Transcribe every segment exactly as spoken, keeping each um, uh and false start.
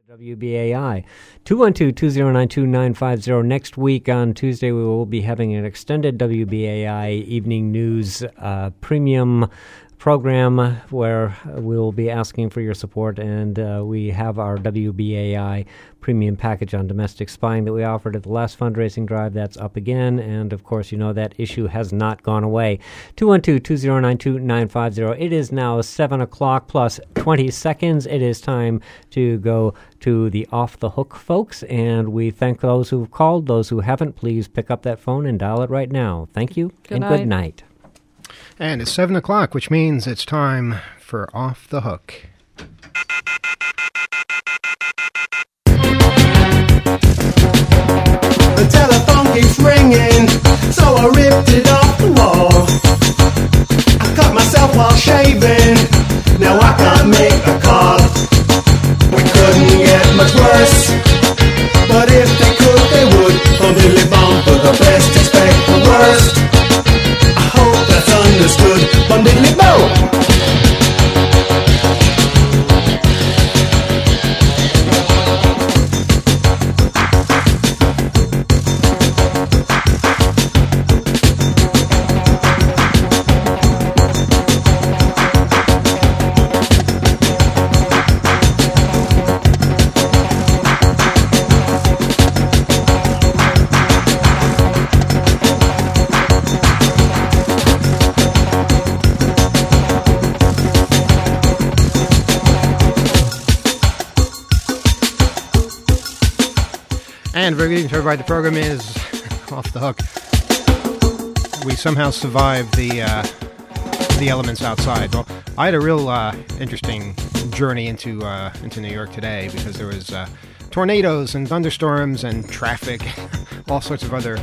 W B A I. two one two, two zero nine, two nine five zero. Next week on Tuesday, we will be having an extended W B A I Evening News uh, premium program where we will be asking for your support, and uh, we have our W B A I premium package on domestic spying that we offered at the last fundraising drive. That's up again, and of course, you know that issue has not gone away. two one two, two zero nine, two nine five zero. It is now seven o'clock plus twenty seconds. It is time to go to the Off the Hook folks, and we thank those who've called. Those who haven't, please pick up that phone and dial it right now. Thank you, good and night. good night. And it's seven o'clock, which means it's time for Off the Hook. The telephone keeps ringing, so I ripped it off the wall. I cut myself while shaving, now I can't make a call. We couldn't get much worse, but if they could, they would. From Billy Bomb for the best, expect the worst. I hope that's understood. From Billy Bomb. And very good evening to everybody. The program is Off the Hook. We somehow survived the uh, the elements outside. Well, I had a real uh, interesting journey into uh, into New York today because there was uh, tornadoes and thunderstorms and traffic, all sorts of other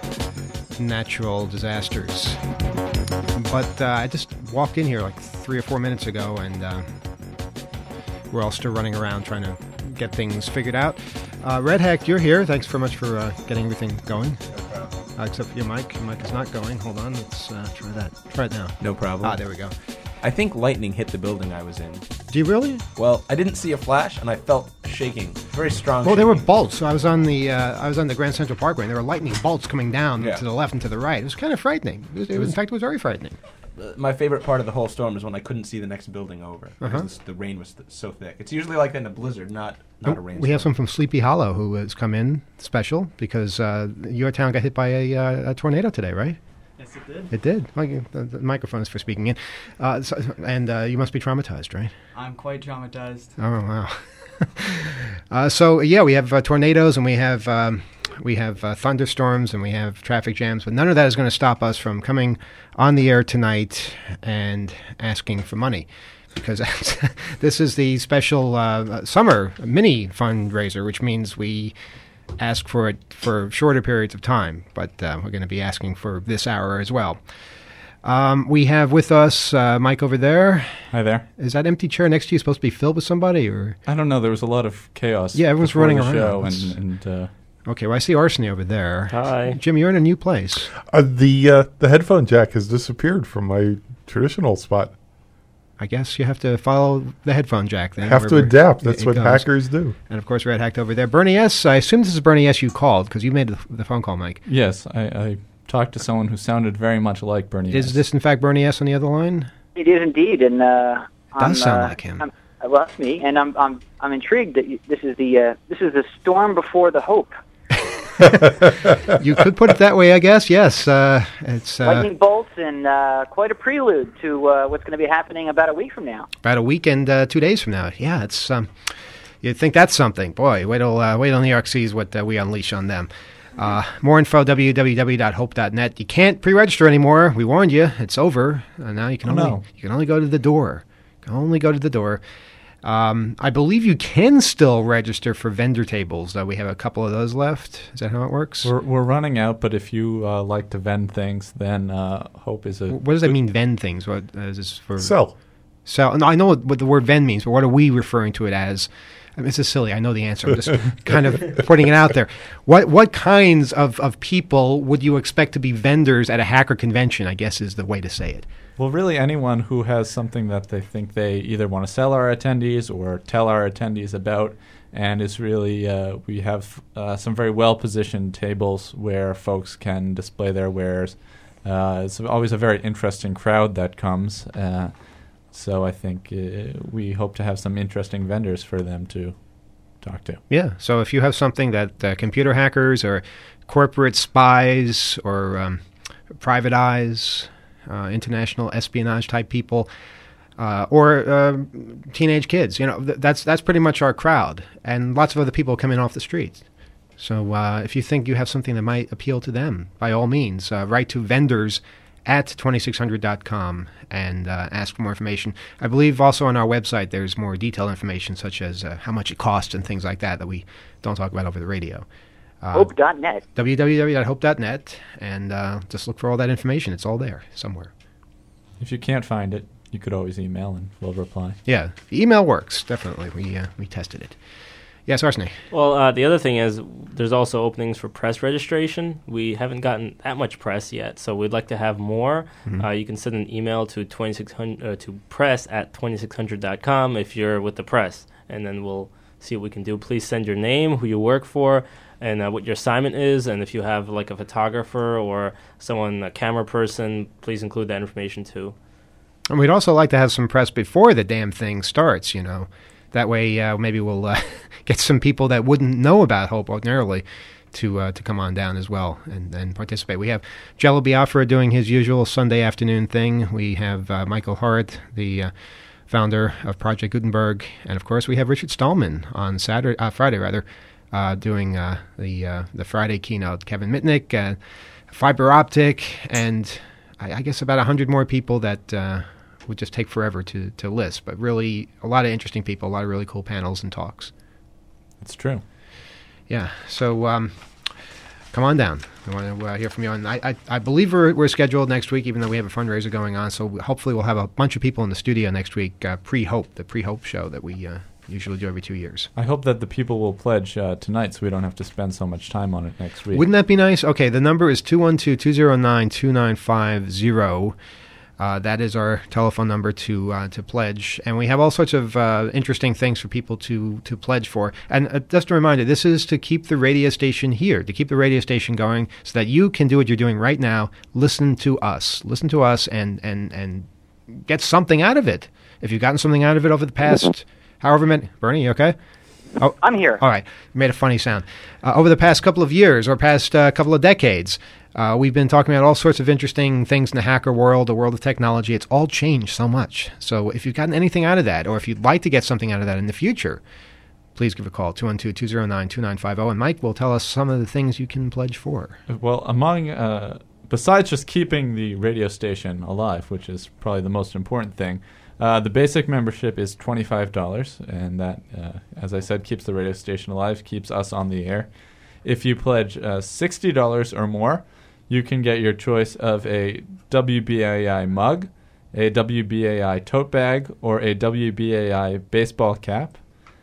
natural disasters. But uh, I just walked in here like three or four minutes ago, and uh, we're all still running around trying to get things figured out. Uh, Red Hack, you're here. Thanks very much for uh, getting everything going. No problem. Uh, except for your mic. Your mic is not going. Hold on. Let's uh, try that. Try it now. No problem. Ah, there we go. I think lightning hit the building I was in. Do you really? Well, I didn't see a flash, and I felt shaking. Very strong Well, shaking. there were bolts. I was on the uh, I was on the Grand Central Parkway, and there were lightning bolts coming down Yeah. to the left and to the right. It was kind of frightening. It was, it was, in fact, it was very frightening. Uh, my favorite part of the whole storm is when I couldn't see the next building over because Uh-huh. this- the rain was th- so thick. It's usually like that in a blizzard, not not a rainstorm. We have some from Sleepy Hollow who has come in special because uh, your town got hit by a, uh, a tornado today, right? Yes, it did. It did. Well, you- the, the microphone is for speaking in. Uh, so, and uh, you must be traumatized, right? I'm quite traumatized. Oh, wow. uh, so, yeah, we have uh, tornadoes and we have um, we have uh, thunderstorms and we have traffic jams, but none of that is going to stop us from coming on the air tonight and asking for money. Because this is the special uh, summer mini fundraiser, which means we ask for it for shorter periods of time, but uh, we're going to be asking for this hour as well. Um, we have with us uh, Mike over there. Hi there. Is that empty chair next to you supposed to be filled with somebody, or? I don't know. There was a lot of chaos. Yeah, everyone's before running the around. show, It's- and, and uh, Okay, well, I see Arseny over there. Hi. Jim, you're in a new place. Uh, the uh, the headphone jack has disappeared from my traditional spot. I guess you have to follow the headphone jack then. Have to wherever adapt. it- That's it what goes. hackers do. And, of course, Red Hacked over there. Bernie S., I assume this is Bernie S. you called, because you made the, the phone call, Mike. yes, I, I talked to someone who sounded very much like Bernie. Is S. this, in fact, Bernie S. on the other line? It is indeed, and uh, It does I'm, sound uh, like him. I'm, well, that's me, and I'm I'm I'm intrigued that you, this is the uh, this is the storm before the hope. You could put it that way, I guess. Yes, uh, it's uh, Lightning bolts and uh, quite a prelude to uh, what's going to be happening about a week from now. about a week and uh, two days from now. Yeah, it's um, you'd think that's something. Boy, wait till uh, wait till New York sees what uh, we unleash on them. Uh, more info, w w w dot hope dot net. You can't pre-register anymore. We warned you. It's over. Uh, now you can Oh, only no. you can only go to the door. You can only go to the door. Um, I believe you can still register for vendor tables, though. We have a couple of those left. Is that how it works? We're, we're running out, but if you uh, like to vend things, then uh, Hope is a... What does that mean, vend things? What uh, is this for? Sell. Sell. No, I know what, what the word vend means, but what are we referring to it as? I mean, this is silly. I know the answer. I'm just kind of putting it out there. What what kinds of, of people would you expect to be vendors at a hacker convention, I guess is the way to say it. Well, really anyone who has something that they think they either want to sell our attendees or tell our attendees about, and is really uh, we have uh, some very well positioned tables where folks can display their wares. Uh, it's always a very interesting crowd that comes, uh, so I think uh, we hope to have some interesting vendors for them to talk to. Yeah, so if you have something that uh, computer hackers or corporate spies or um, private eyes, uh, international espionage type people, uh, or uh, teenage kids, you know, th- that's that's pretty much our crowd, and lots of other people come in off the streets. So uh, if you think you have something that might appeal to them, by all means, uh, write to vendors at twenty-six hundred dot com and uh, ask for more information. I believe also on our website there's more detailed information, such as uh, how much it costs and things like that, that we don't talk about over the radio. Uh, Hope dot net. w w w dot hope dot net, and uh, just look for all that information. It's all there somewhere. If you can't find it, you could always email and we'll reply. Yeah, email works, definitely. We uh, we tested it. Yes, Arsene. Well, uh, the other thing is there's also openings for press registration. We haven't gotten that much press yet, so we'd like to have more. Mhm. Uh, you can send an email to twenty-six hundred uh, to press at twenty-six hundred dot com if you're with the press, and then we'll see what we can do. Please send your name, who you work for, and uh, what your assignment is, and if you have like a photographer or someone, a camera person, please include that information too. And we'd also like to have some press before the damn thing starts, you know. That way, uh, maybe we'll uh, get some people that wouldn't know about Hope ordinarily to uh, to come on down as well and, and participate. We have Jello Biafra doing his usual Sunday afternoon thing. We have uh, Michael Hart, the uh, founder of Project Gutenberg, and of course we have Richard Stallman on Saturday, uh, Friday rather, uh, doing uh, the uh, the Friday keynote. Kevin Mitnick, uh, Fiber Optic, and I, I guess about a hundred more people that. Uh, would just take forever to, to list, but really a lot of interesting people, a lot of really cool panels and talks. It's true. Yeah, so um, come on down. I want to uh, hear from you. And I, I, I believe we're, we're scheduled next week, even though we have a fundraiser going on, so hopefully we'll have a bunch of people in the studio next week, uh, pre-Hope, the pre-Hope show that we uh, usually do every two years. I hope that the people will pledge uh, tonight so we don't have to spend so much time on it next week. Wouldn't that be nice? Okay, the number is two one two, two zero nine, two nine five zero. Uh, that is our telephone number to uh, to pledge, and we have all sorts of uh, interesting things for people to, to pledge for. And uh, just a reminder, this is to keep the radio station here, to keep the radio station going, so that you can do what you're doing right now. Listen to us, listen to us, and and and get something out of it. If you've gotten something out of it over the past, however many, Bernie, you okay? Oh, I'm here. All right, you made a funny sound. Uh, over the past couple of years, or past uh, couple of decades. Uh, we've been talking about all sorts of interesting things in the hacker world, the world of technology. It's all changed so much. So if you've gotten anything out of that, or if you'd like to get something out of that in the future, please give a call, two one two, two zero nine, two nine five zero, and Mike will tell us some of the things you can pledge for. Well, among, uh, besides just keeping the radio station alive, which is probably the most important thing, uh, the basic membership is twenty-five dollars, and that, uh, as I said, keeps the radio station alive, keeps us on the air. If you pledge uh, sixty dollars or more, you can get your choice of a W B A I mug, a W B A I tote bag, or a W B A I baseball cap.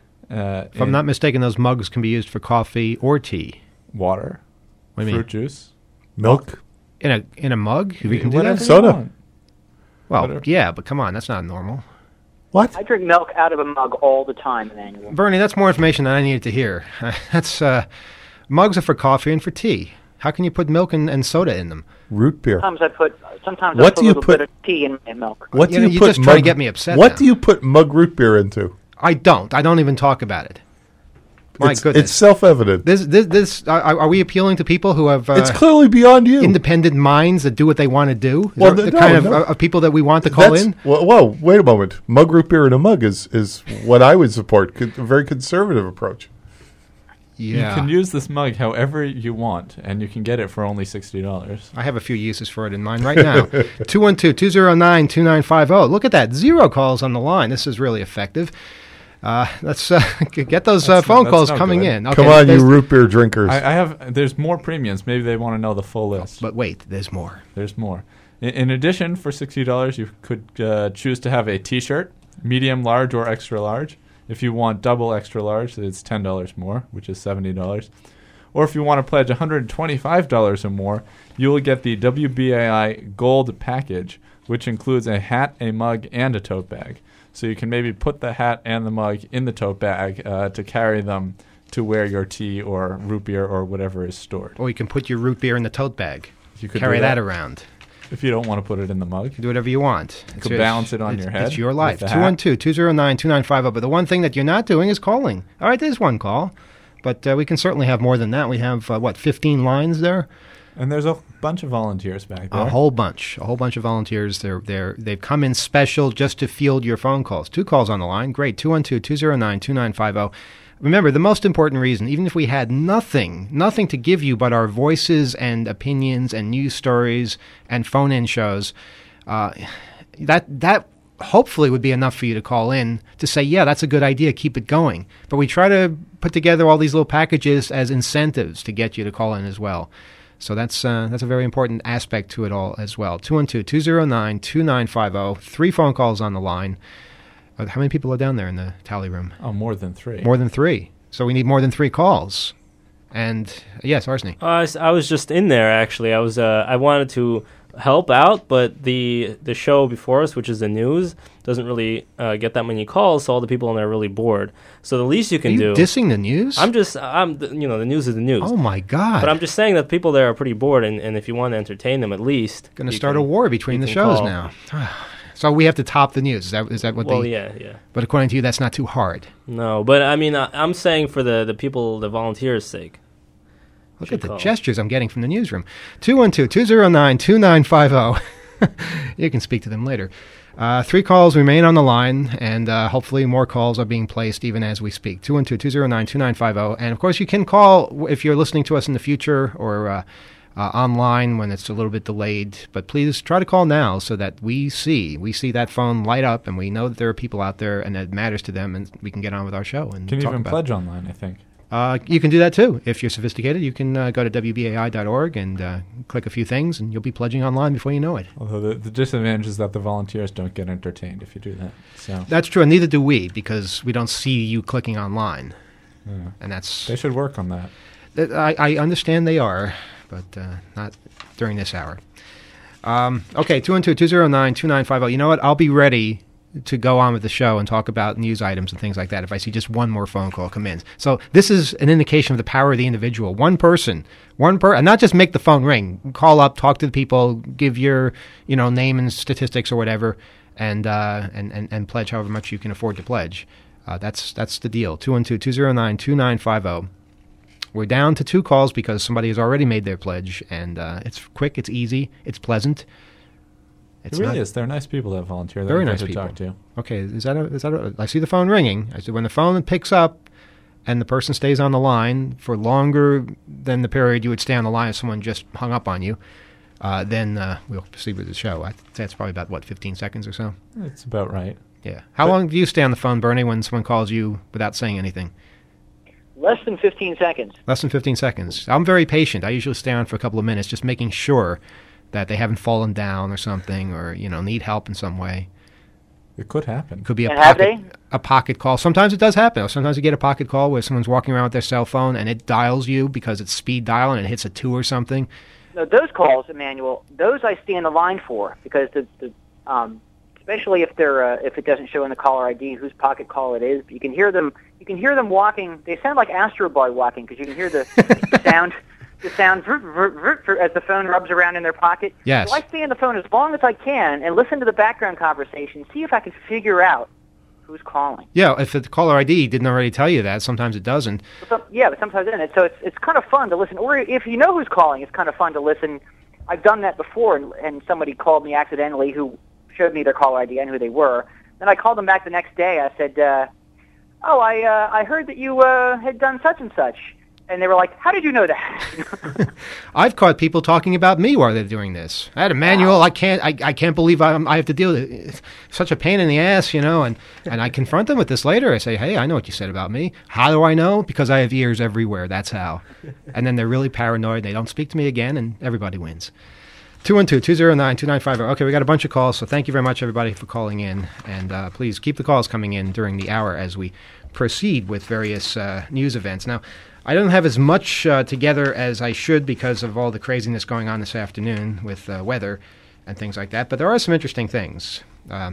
Uh, if I'm not mistaken, those mugs can be used for coffee or tea. Water. What do you fruit mean? juice. Milk. In a in a mug? We can do Whatever that? you Soda. want. Well, Whatever. yeah, but come on, that's not normal. What? I drink milk out of a mug all the time, Emmanuel. Bernie, that's more information than I needed to hear. that's uh, mugs are for coffee and for tea. How can you put milk and, and soda in them? Root beer. Sometimes I put sometimes What I put do a you little put- bit of tea in my milk. What You do know, you you put just try to mug- get me upset What now. do you put mug root beer into? I don't. I don't even talk about it. My it's, goodness. It's self-evident. This, this, this. Are, are we appealing to people who have uh, it's clearly beyond you. independent minds that do what they want to do? Is Well, that the no, kind of, no. of people that we want to call That's- in? Whoa, whoa, wait a moment. Mug root beer in a mug is, is what I would support. Con- a very conservative approach. Yeah. You can use this mug however you want, and you can get it for only sixty dollars. I have a few uses for it in mind right now. two one two, two zero nine, two nine five zero. Look at that. Zero calls on the line. This is really effective. Uh, let's uh, get those uh, That's phone no- calls that's no coming good. in. Okay, Come on, you there's- root beer drinkers. I, I have. There's more premiums. Maybe they want to know the full list. But wait, there's more. There's more. In, in addition, for sixty dollars, you could uh, choose to have a T-shirt, medium, large, or extra large. If you want double extra large, it's ten dollars more, which is seventy dollars. Or if you want to pledge one hundred twenty-five dollars or more, you will get the W B A I Gold package, which includes a hat, a mug, and a tote bag. So you can maybe put the hat and the mug in the tote bag uh, to carry them to where your tea or root beer or whatever is stored. Or you can put your root beer in the tote bag. You could carry do that. that around. If you don't want to put it in the mug. You can do whatever you want. You could balance it on your head. It's your life. with the two one hat. two, two zero nine, two nine five zero. But the one thing that you're not doing is calling. All right, there's one call. But uh, we can certainly have more than that. We have, uh, what, fifteen lines there? And there's a bunch of volunteers back there. A whole bunch. A whole bunch of volunteers. They're, they're, they've come in special just to field your phone calls. Two calls on the line. Great. two one two, two zero nine, two nine five zero. Remember, the most important reason, even if we had nothing, nothing to give you but our voices and opinions and news stories and phone-in shows, uh, that that hopefully would be enough for you to call in to say, yeah, that's a good idea, keep it going. But we try to put together all these little packages as incentives to get you to call in as well. So that's uh, that's a very important aspect to it all as well. two one two, two zero nine, two nine five zero. Three phone calls on the line. Uh, How many people are down there in the tally room? Oh, more than three. More than three. So we need more than three calls. And yes, Arseny. Uh, I was- I was just in there actually. I was uh, I wanted to help out, but the the show before us, which is the news, doesn't really uh, get that many calls. So all the people in there are really bored. So the least you Are can you do. dissing the news? I'm just I'm th- you know the news is the news. Oh my God! But I'm just saying that people there are pretty bored, and, and if you want to entertain them, at least going to you start can- a war between you the can shows call. now. So we have to top the news. Is that is that what Well, they? yeah, yeah. But according to you, that's not too hard. No, but I mean, I, I'm saying for the, the people, the volunteers' sake. Look should at the call. gestures I'm getting from the newsroom. two one two, two zero nine, two nine five zero. You can speak to them later. Uh, three calls remain on the line, and uh, hopefully more calls are being placed even as we speak. two one two, two zero nine, two nine five zero. And, of course, you can call w- if you're listening to us in the future or uh, uh, online when it's a little bit delayed. But please try to call now so that we see. We see that phone light up, and we know that there are people out there and that it matters to them, and we can get on with our show and Can you talk even about pledge it. online, I think. Uh, you can do that too. If you're sophisticated, you can uh, go to W B A I dot org and uh, click a few things, and you'll be pledging online before you know it. Although the, the disadvantage is that the volunteers don't get entertained if you do that. So That's true, and neither do we, because we don't see you clicking online. yeah. And that's They should work on that. that- I, I understand they are, but uh, not during this hour. Um, okay, two one two, two zero nine, two nine five zero. You know what? I'll be ready to go on with the show and talk about news items and things like that if I see just one more phone call come in. So this is an indication of the power of the individual. One person, one per, and not just make the phone ring. Call up, talk to the people, give your you know name and statistics or whatever, and uh, and, and and pledge however much you can afford to pledge. Uh, that's that's the deal. two one two, two zero nine, two nine five zero. We're down to two calls because somebody has already made their pledge, and uh, it's quick, it's easy, it's pleasant. It's it really not- is. They're nice people that volunteer. That Very we get nice to people. talk to. Okay, is that a, is that a, I see the phone ringing. I said when the phone picks up and the person stays on the line for longer than the period you would stay on the line if someone just hung up on you, uh, then uh, we'll proceed with the show. I'd say it's probably about, what, fifteen seconds or so? It's about right. Yeah. How But- long do you stay on the phone, Bernie, when someone calls you without saying anything? Less than fifteen seconds. Less than fifteen seconds. I'm very patient. I usually stay on for a couple of minutes just making sure that they haven't fallen down or something or, you know, need help in some way. It could happen. Could be a And have pocket, they? a pocket call. Sometimes it does happen. Sometimes you get a pocket call where someone's walking around with their cell phone and it dials you because it's speed dial and it hits a two or something. No, those calls, Emmanuel, those I stay in the line for because the, the um, especially if they're uh, if it doesn't show in the caller I D whose pocket call it is, but you can hear them. You can hear them walking. They sound like Astro Boy walking because you can hear the sound. The sound vroom, vroom, vroom, vroom, as the phone rubs around in their pocket. Yes. So I stay on the phone as long as I can and listen to the background conversation, see if I can figure out who's calling. Yeah, if the caller I D didn't already tell you that, sometimes it doesn't. But some, yeah, but sometimes it isn't. So it's it's kind of fun to listen. Or if you know who's calling, it's kind of fun to listen. I've done that before, and, and somebody called me accidentally who showed me their caller I D and who they were. Then I called them back the next day. I said, uh, "Oh, I uh, I heard that you uh, had done such and such." And they were like, "How did you know that?" I've caught people talking about me while they're doing this. I had a manual. I can't. I, I can't believe I'm, I have to deal with it. It's such a pain in the ass, you know. And, and I confront them with this later. I say, "Hey, I know what you said about me. How do I know? Because I have ears everywhere. That's how." And then they're really paranoid. They don't speak to me again, and everybody wins. two one two, two zero nine, two nine five zero. Okay, we got a bunch of calls, so thank you very much, everybody, for calling in. And uh, please keep the calls coming in during the hour as we proceed with various uh, news events. Now, I don't have as much uh, together as I should because of all the craziness going on this afternoon with uh, weather and things like that, but there are some interesting things. Um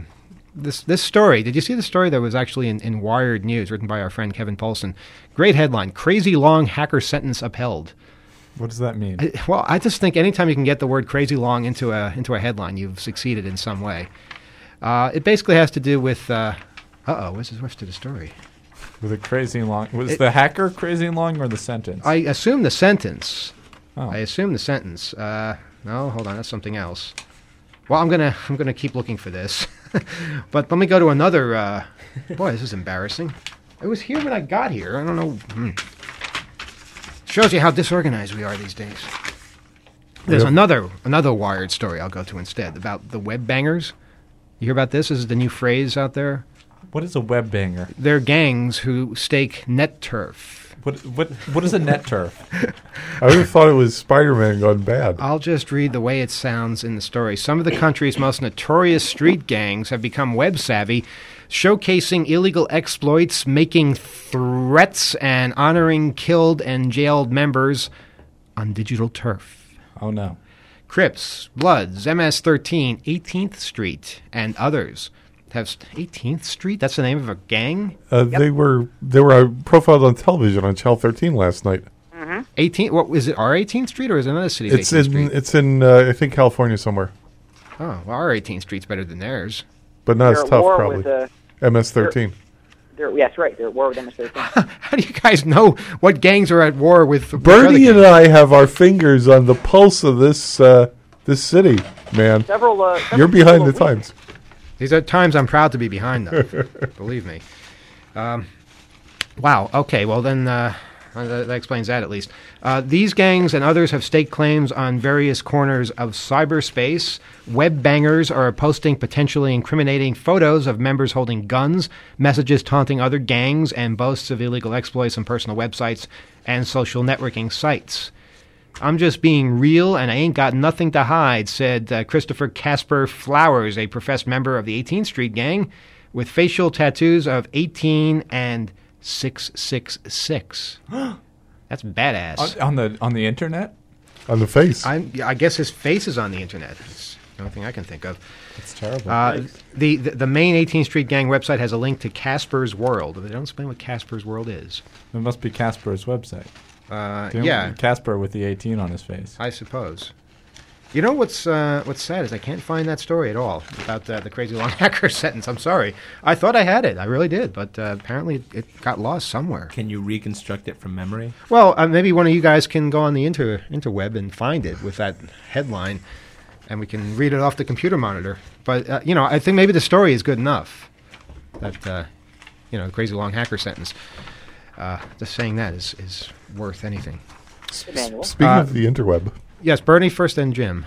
this this story. Did you see the story that was actually in, in Wired News, written by our friend Kevin Polson? Great headline: Crazy long hacker sentence upheld. What does that mean? I, well, I just think anytime you can get the word crazy long into a into a headline, you've succeeded in some way. Uh, it basically has to do with. Uh oh, where's the rest of the story? With a crazy long. Was It- the hacker crazy long or the sentence? I assume the sentence. Oh. I assume the sentence. Uh, no, hold on, that's something else. Well, I'm gonna I'm gonna keep looking for this, but let me go to another. Uh, boy, this is embarrassing. It was here when I got here. I don't know. Hmm. Shows you how disorganized we are these days. There's Yep. another another Wired story I'll go to instead about the web bangers. You hear about this? This is the new phrase out there. What is a web banger? They're gangs who stake net turf. What what what is a net turf? I would have thought it was Spider-Man gone bad. I'll just read the way it sounds in the story. Some of the country's most notorious street gangs have become web savvy, showcasing illegal exploits, making threats, and honoring killed and jailed members on digital turf. Oh no. Crips, Bloods, M S thirteen, eighteenth Street, and others have st- eighteenth Street. That's the name of a gang. Uh, They were they were uh, profiled on television on Channel thirteen last night. eighteenth. What is it? Our eighteenth Street or is it another city's It's eighteenth in Street? it's in uh, I think California somewhere, Oh, well, our eighteenth Street's better than theirs. but not They're as at tough war probably. with, uh, M S thirteen. they're, yes, right. They're at war with M S thirteen. How do you guys know what gangs are at war with? with Bernie other and gangs? I have our fingers on the pulse of this uh, this city, man. Several. Uh, several You're behind people the a week. times. These are times I'm proud to be behind them. Believe me. Um, wow. Okay. Well, then uh, uh, that, that explains that at least. Uh, these gangs and others have staked claims on various corners of cyberspace. Web bangers are posting potentially incriminating photos of members holding guns, messages taunting other gangs, and boasts of illegal exploits on personal websites and social networking sites. I'm just being real, and I ain't got nothing to hide, said uh, Christopher Casper Flowers, a professed member of the eighteenth Street Gang, with facial tattoos of eighteen and six six six. That's badass. On, on the on the internet? On the face. I'm, I guess his face is on the internet. It's the only thing I can think of. That's terrible. Uh, the, the the main eighteenth Street Gang website has a link to Casper's World. They don't explain what Casper's World is. It must be Casper's website. Uh, Didn't yeah, Casper with the eighteen on his face. I suppose. You know what's uh, what's sad is I can't find that story at all about uh, the crazy long hacker sentence. I'm sorry. I thought I had it. I really did, but uh, apparently it got lost somewhere. Can you reconstruct it from memory? Well, uh, maybe one of you guys can go on the inter interweb and find it with that headline, and we can read it off the computer monitor. But uh, you know, I think maybe the story is good enough. That uh, you know, crazy long hacker sentence. Uh, just saying that is is worth anything. Emmanuel. Speaking Uh, of the interweb, Yes, Bernie first, then Jim.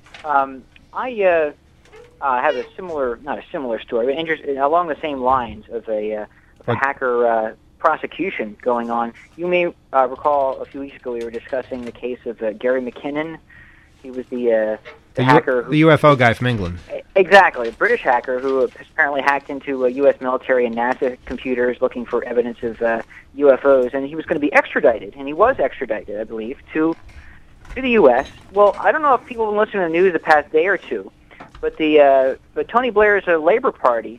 Um, I uh, uh, have a similar, not a similar story, but interest, along the same lines of a, uh, of a What? hacker uh, prosecution going on. You may uh, recall a few weeks ago we were discussing the case of uh, Gary McKinnon. He was the uh, the, The, hacker U- who the U F O guy from England. Exactly, a British hacker who apparently hacked into uh, U S military and NASA computers looking for evidence of uh, U F Os, and he was going to be extradited, and he was extradited, I believe, to to the U S. Well, I don't know if people have been listening to the news the past day or two, but the uh, but Tony Blair's uh, Labour Party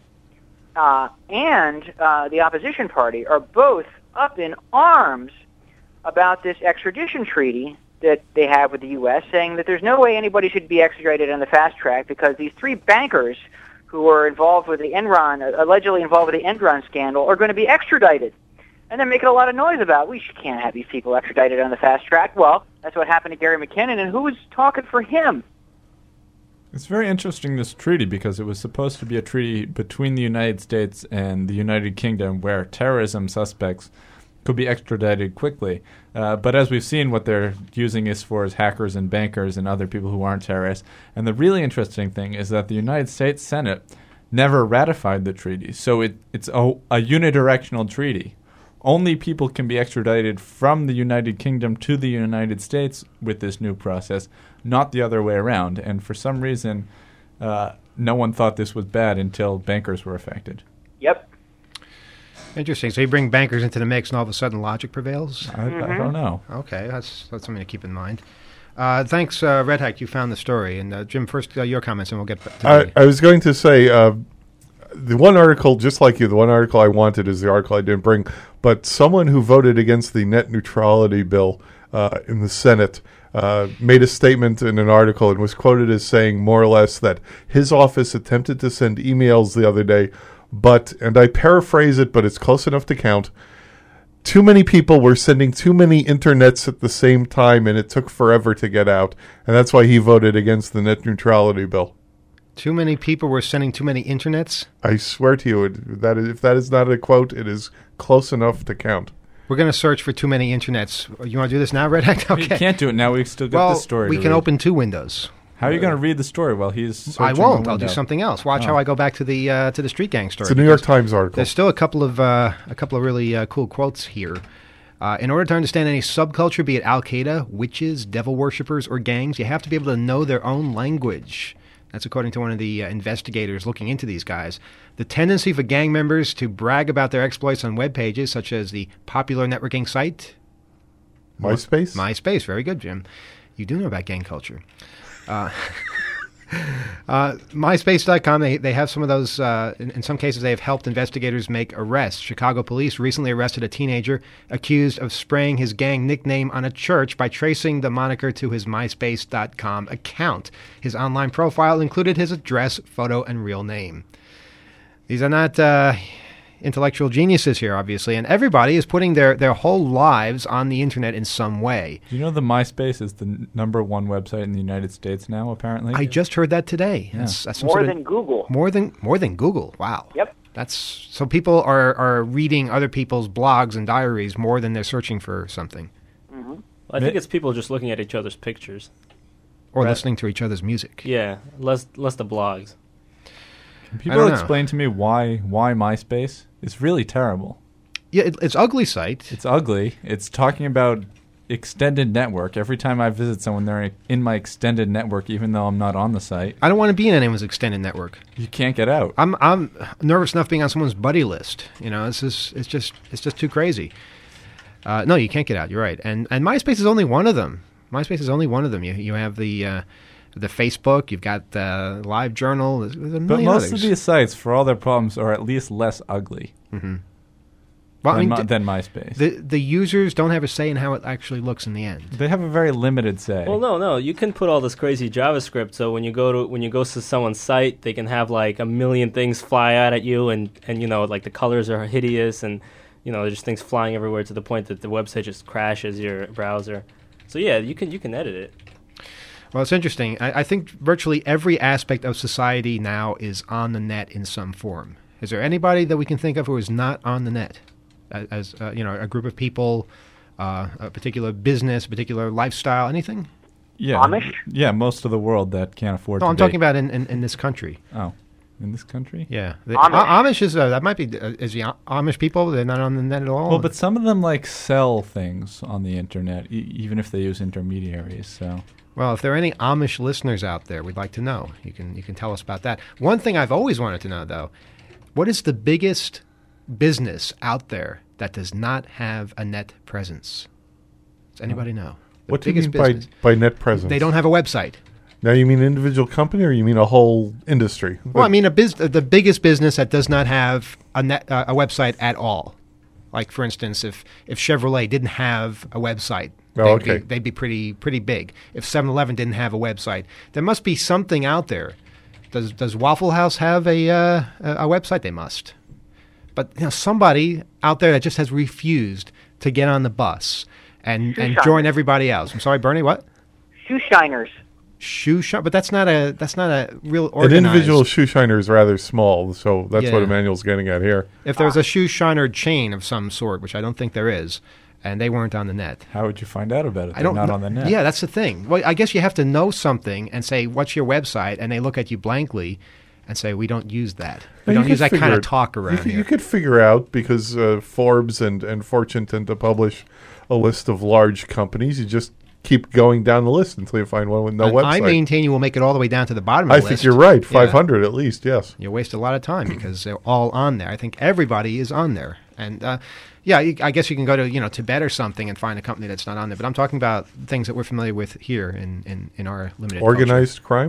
uh, and uh, the opposition party are both up in arms about this extradition treaty that they have with the U S, saying that there's no way anybody should be extradited on the fast track because these three bankers who were involved with the Enron, uh, allegedly involved with the Enron scandal, are going to be extradited. And they're making a lot of noise about, we can't have these people extradited on the fast track. Well, that's what happened to Gary McKinnon, and who was talking for him? It's very interesting, this treaty, because it was supposed to be a treaty between the United States and the United Kingdom where terrorism suspects could be extradited quickly. Uh, but as we've seen, what they're using this for is hackers and bankers and other people who aren't terrorists. And the really interesting thing is that the United States Senate never ratified the treaty. So it, it's a, a unidirectional treaty. Only people can be extradited from the United Kingdom to the United States with this new process, not the other way around. And for some reason, uh, no one thought this was bad until bankers were affected. Yep. Interesting. So you bring bankers into the mix, and all of a sudden logic prevails? I, I don't know. Okay, that's that's something to keep in mind. Uh, thanks, uh, Red Hack. You found the story. And uh, Jim, first uh, your comments, and we'll get back to I, the- I was going to say, uh, the one article, just like you, the one article I wanted is the article I didn't bring. But someone who voted against the net neutrality bill uh, in the Senate uh, made a statement in an article and was quoted as saying more or less that his office attempted to send emails the other day, but, and I paraphrase it, but it's close enough to count, too many people were sending too many internets at the same time, and it took forever to get out. And that's why he voted against the net neutrality bill. Too many people were sending too many internets? I swear to you, it, that is, if that is not a quote, it is close enough to count. We're going to search for too many internets. You want to do this now, Red Hack? Okay. We can't do it now. We've still got well, the story we to can read. open two windows. How are you going to read the story while he's searching I won't. the I'll do window? something else. Watch Oh. how I go back to the uh, to the Street Gang story. It's a New York because Times article. There's still a couple of uh, a couple of really uh, cool quotes here. Uh, in order to understand any subculture, be it Al-Qaeda, witches, devil worshippers, or gangs, you have to be able to know their own language. That's according to one of the uh, investigators looking into these guys. The tendency for gang members to brag about their exploits on web pages, such as the popular networking site MySpace? MySpace. Very good, Jim. You do know about gang culture. Uh, uh, MySpace dot com, they, they have some of those, uh, in, in some cases, they have helped investigators make arrests. Chicago police recently arrested a teenager accused of spraying his gang nickname on a church by tracing the moniker to his MySpace dot com account. His online profile included his address, photo, and real name. These are not uh, intellectual geniuses here, obviously, and everybody is putting their, their whole lives on the internet in some way. Do you know the MySpace is the n- number one website in the United States now, apparently? I just heard that today. Yeah. That's, that's some More sort than of, Google. More than more than Google. Wow. Yep. That's so people are, are reading other people's blogs and diaries more than they're searching for something Mm-hmm. I think it's people just looking at each other's pictures. or Right. listening to each other's music. Yeah, less less the blogs. Can I people don't know. explain to me why why MySpace? It's really terrible. Yeah, it, it's ugly site. It's ugly. It's talking about extended network. Every time I visit someone, they're in my extended network, even though I'm not on the site. I don't want to be in anyone's extended network. You can't get out. I'm I'm nervous enough being on someone's buddy list. You know, this is it's just it's just too crazy. Uh, no, you can't get out. You're right. And and MySpace is only one of them. MySpace is only one of them. You you have the uh, the Facebook. You've got the Live Journal. There's, there's a But million most others. of these sites, for all their problems, are at least less ugly Mm-hmm. Well, I than, mean, my, d- than MySpace. the the users don't have a say in how it actually looks in the end. They have a very limited say. Well, no, no. You can put all this crazy JavaScript, so when you go to when you go to someone's site, they can have like a million things fly out at you, and, and you know, like the colors are hideous, and you know, there's just things flying everywhere to the point that the website just crashes your browser. So yeah, you can you can edit it. Well, it's interesting. I, I think virtually every aspect of society now is on the net in some form. Is there anybody that we can think of who is not on the net? As, as uh, you know, a group of people, uh, a particular business, a particular lifestyle, anything? yeah, Amish? Yeah, most of the world that can't afford No, to I'm be. talking about in, in, in this country. Oh, in this country? Yeah, the, Amish. A- Amish is uh, that might be uh, is the Amish people? They're not on the net at all. Well, but some of them like sell things on the internet, e- even if they use intermediaries. So Well, if there are any Amish listeners out there, we'd like to know. You can you can tell us about that. One thing I've always wanted to know, though, what is the biggest business out there that does not have a net presence? Does anybody know? The What do you mean biggest by, business. by net presence? They don't have a website. Now, you mean an individual company or you mean a whole industry? Well, I mean a biz- the biggest business that does not have a net uh, a website at all. Like, for instance, if, if Chevrolet didn't have a website, Oh, they'd, okay. be, they'd be pretty pretty big. If seven eleven didn't have a website, there must be something out there. Does does Waffle House have a uh, a, a website? They must. But you know, somebody out there that just has refused to get on the bus and, and Shoe join shiners. everybody else. I'm sorry, Bernie. What? Shoe shiners. Shoe shop? But that's not a that's not a real An organized. individual shoe shiner is rather small, so that's Yeah. what Emmanuel's getting at here. If there's a shoe shiner chain of some sort, which I don't think there is, and they weren't on the net. how would you find out about it? I don't They're not kn- on the net. Yeah, that's the thing. Well, I guess you have to know something and say, "What's your website?" And they look at you blankly and say, "We don't use that. We Now, don't you use could that kind figure of it- talk You around could, here." you could figure out because uh, Forbes and, and Fortune tend to publish a list of large companies. You just keep going down the list until you find one with no And website. I maintain you will make it all the way down to the bottom of I the think list. you're right. Yeah. five hundred at least, yes. You waste a lot of time because they're all on there. I think everybody is on there. And uh, yeah, you, I guess you can go to you know Tibet or something and find a company that's not on there. But I'm talking about things that we're familiar with here in, in, in our limited culture. Organized crime?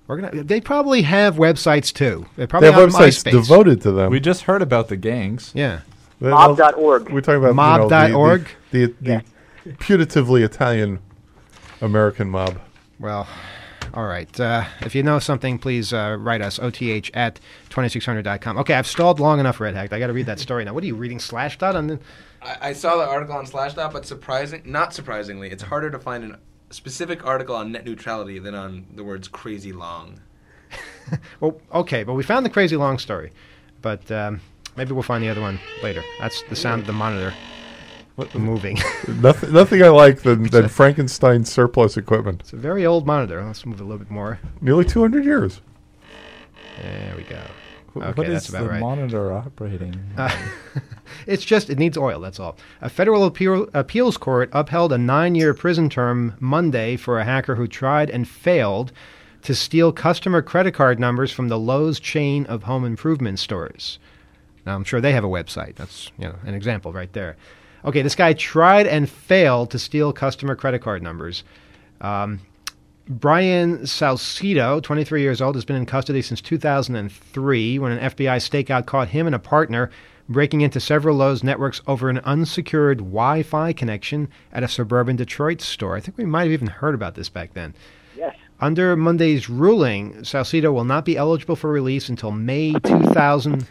We're gonna. They probably have websites too. They They probably have websites MySpace. devoted to them. We just heard about the gangs. Yeah. They- mob dot org. We're talking about mob you know, dot the- org? the, the, the Yeah. putatively Italian American mob. Well, all right. Uh, if you know something, please uh, write us, O T H at twenty-six hundred dot com. Okay, I've stalled long enough, Red Hack. I got to read that story now. What are you reading, Slashdot? On the... I, I saw the article on Slashdot, but surprising, not surprisingly, it's harder to find a specific article on net neutrality than on the words crazy long. Well, okay, but we found the crazy long story. But um, maybe we'll find the other one later. That's the sound of the monitor moving. nothing, nothing I like than, than Frankenstein surplus equipment. It's a very old monitor. Let's move a little bit more. Nearly two hundred years. There we go. Wh- Okay, what that's is about the right. monitor operating? Uh, it's just, it needs oil, that's all. A federal appeal, appeals court upheld a nine-year prison term Monday for a hacker who tried and failed to steal customer credit card numbers from the Lowe's chain of home improvement stores. Now, I'm sure they have a website. That's, you know, an example right there. Okay, this guy tried and failed to steal customer credit card numbers. Um, Brian Salcido, twenty-three years old, has been in custody since two thousand three when an F B I stakeout caught him and a partner breaking into several Lowe's networks over an unsecured Wi-Fi connection at a suburban Detroit store. I think we might have even heard about this back then. Yes. Under Monday's ruling, Salcido will not be eligible for release until May two thousand,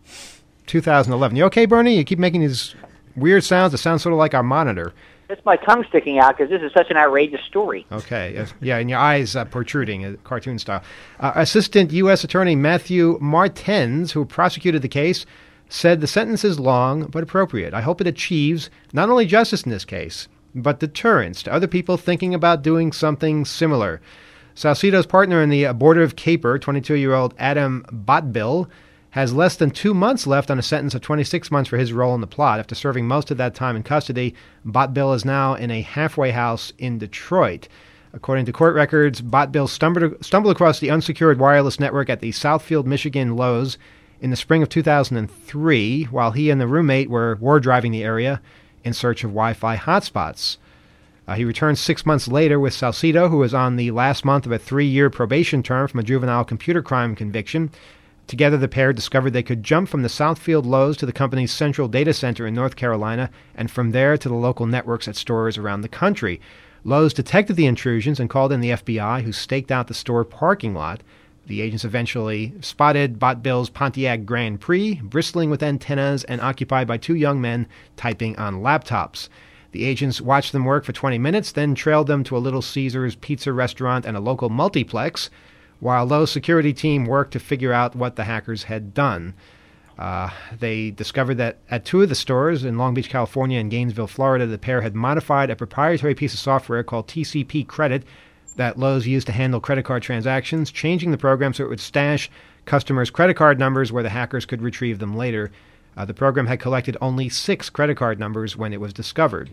two thousand eleven. You okay, Bernie? You keep making these weird sounds. It sounds sort of like our monitor. That's my tongue sticking out because this is such an outrageous story. Okay. uh, Yeah, and your eyes uh, protruding, uh, cartoon style. Uh, Assistant U S Attorney Matthew Martens, who prosecuted the case, said the sentence is long but appropriate. I hope it achieves not only justice in this case, but deterrence to other people thinking about doing something similar. Salcido's partner in the uh, Border of Caper, twenty-two-year-old Adam Botbill, has less than two months left on a sentence of twenty-six months for his role in the plot. After serving most of that time in custody, Botbill is now in a halfway house in Detroit. According to court records, Botbill stumbled, stumbled across the unsecured wireless network at the Southfield, Michigan Lowe's in the spring of two thousand three, while he and the roommate were war driving the area in search of Wi-Fi hotspots. Uh, he returned six months later with Salcido, who was on the last month of a three-year probation term from a juvenile computer crime conviction. Together, the pair discovered they could jump from the Southfield Lowe's to the company's central data center in North Carolina, and from there to the local networks at stores around the country. Lowe's detected the intrusions and called in the F B I, who staked out the store parking lot. The agents eventually spotted Botbill's Pontiac Grand Prix, bristling with antennas and occupied by two young men typing on laptops. The agents watched them work for twenty minutes, then trailed them to a Little Caesars pizza restaurant and a local multiplex, while Lowe's security team worked to figure out what the hackers had done. Uh, they discovered that at two of the stores in Long Beach, California and Gainesville, Florida, the pair had modified a proprietary piece of software called T C P Credit that Lowe's used to handle credit card transactions, changing the program so it would stash customers' credit card numbers where the hackers could retrieve them later. Uh, the program had collected only six credit card numbers when it was discovered.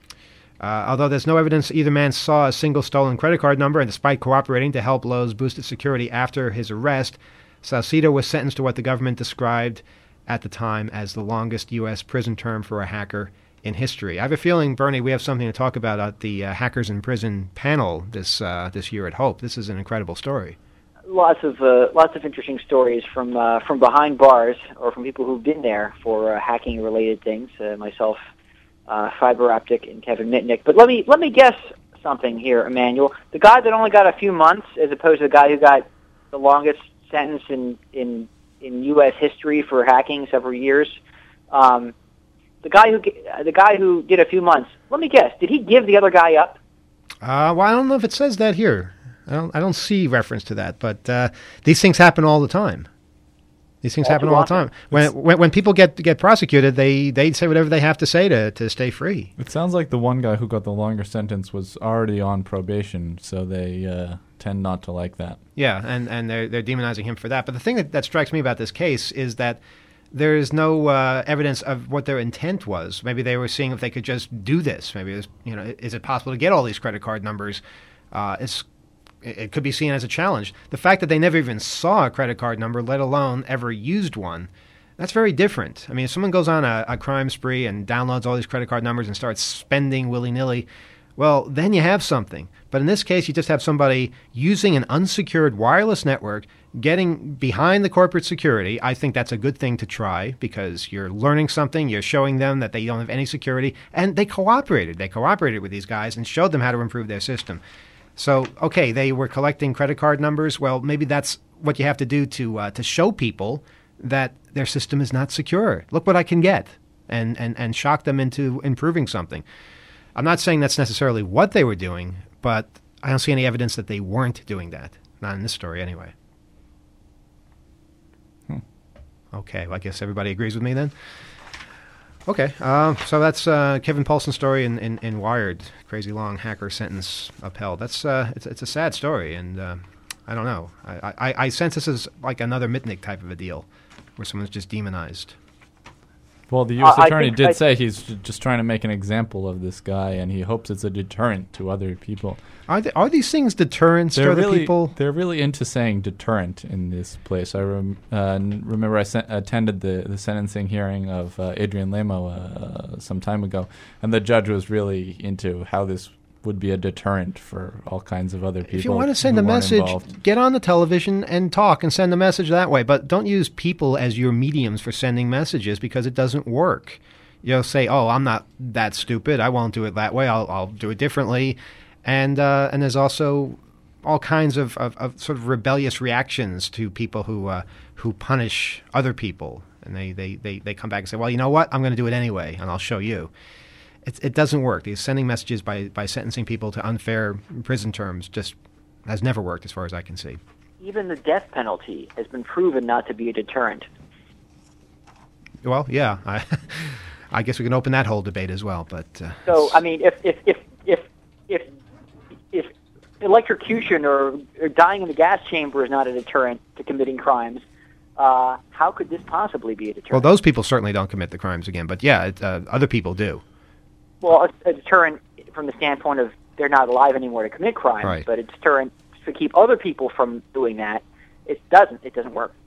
Uh, although there's no evidence either man saw a single stolen credit card number, and despite cooperating to help Lowe's boost its security after his arrest, Salcido was sentenced to what the government described at the time as the longest U S prison term for a hacker in history. I have a feeling, Bernie, we have something to talk about at the uh, Hackers in Prison panel this uh, this year at Hope. This is an incredible story. Lots of uh, lots of interesting stories from uh, from behind bars or from people who've been there for uh, hacking related things. Uh, myself. Uh, Fiber Optic and Kevin Mitnick. But let me let me guess something here, Emmanuel. The guy that only got a few months, as opposed to the guy who got the longest sentence in in, in U S history for hacking, several years. Um, the guy who the guy who did a few months. Let me guess. Did he give the other guy up? Uh, well, I don't know if it says that here. I don't I don't see reference to that. But uh, these things happen all the time. These things All happen too all the often. time. When, when when people get get prosecuted, they, they say whatever they have to say to, to stay free. It sounds like the one guy who got the longer sentence was already on probation, so they uh, tend not to like that. Yeah, and, and they're, they're demonizing him for that. But the thing that, that strikes me about this case is that there is no uh, evidence of what their intent was. Maybe they were seeing if they could just do this. Maybe, it was, you know, is it possible to get all these credit card numbers? Uh, it's It could be seen as a challenge. The fact that they never even saw a credit card number, let alone ever used one, that's very different. I mean, if someone goes on a, a crime spree and downloads all these credit card numbers and starts spending willy-nilly, well, then you have something. But in this case, you just have somebody using an unsecured wireless network, getting behind the corporate security. I think that's a good thing to try because you're learning something. You're showing them that they don't have any security. And they cooperated. They cooperated with these guys and showed them how to improve their system. So, okay, they were collecting credit card numbers. Well, maybe that's what you have to do to uh, to show people that their system is not secure. Look what I can get, and, and, and shock them into improving something. I'm not saying that's necessarily what they were doing, but I don't see any evidence that they weren't doing that. Not in this story, anyway. Hmm. Okay, well, I guess everybody agrees with me then. Okay, uh, so that's uh, Kevin Poulsen's story in, in, in Wired. Crazy long hacker sentence upheld. That's uh, it's it's a sad story, and uh, I don't know. I, I, I sense this is like another Mitnick type of a deal, where someone's just demonized. Well, the U S Uh, I attorney think did I- say he's j- just trying to make an example of this guy, and he hopes it's a deterrent to other people. Are they, are these things deterrents to They're other really, people? they're really into saying deterrent in this place. I rem, uh, n- remember I sen- attended the, the sentencing hearing of uh, Adrian Lemo uh, some time ago, and the judge was really into how this would be a deterrent for all kinds of other people. If you want to send who a weren't message, involved. get on the television and talk and send a message that way. But don't use people as your mediums for sending messages because it doesn't work. You'll say, "Oh, I'm not that stupid. I won't do it that way. I'll, I'll do it differently." And uh, and there's also all kinds of, of, of sort of rebellious reactions to people who uh, who punish other people, and they, they, they, they come back and say, "Well, you know what? I'm going to do it anyway, and I'll show you." It, it doesn't work. These sending messages by, by sentencing people to unfair prison terms just has never worked as far as I can see. Even the death penalty has been proven not to be a deterrent. Well, yeah, I, I guess we can open that whole debate as well. But uh, So, I mean, if if if if if, if electrocution or, or dying in the gas chamber is not a deterrent to committing crimes, uh, how could this possibly be a deterrent? well, those people certainly don't commit the crimes again. But yeah, it, uh, other people do. Well, a, a deterrent from the standpoint of they're not alive anymore to commit crimes, Right. but a deterrent to keep other people from doing that, it doesn't. It doesn't work.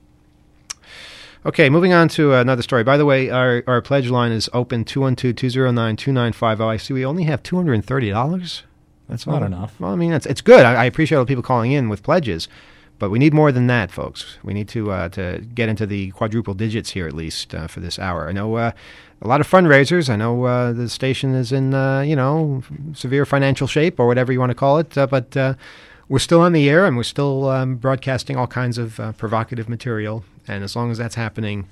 Okay, moving on to another story. By the way, our, our pledge line is open, two one two, two zero nine, two nine five zero. I see we only have two hundred thirty dollars. That's not enough. Well, I mean, it's, it's good. I, I appreciate all the people calling in with pledges, but we need more than that, folks. We need to uh, to get into the quadruple digits here, at least, uh, for this hour. I know uh, a lot of fundraisers. I know uh, the station is in, uh, you know, severe financial shape or whatever you want to call it, uh, but uh, we're still on the air and we're still um, broadcasting all kinds of uh, provocative material. And as long as that's happening,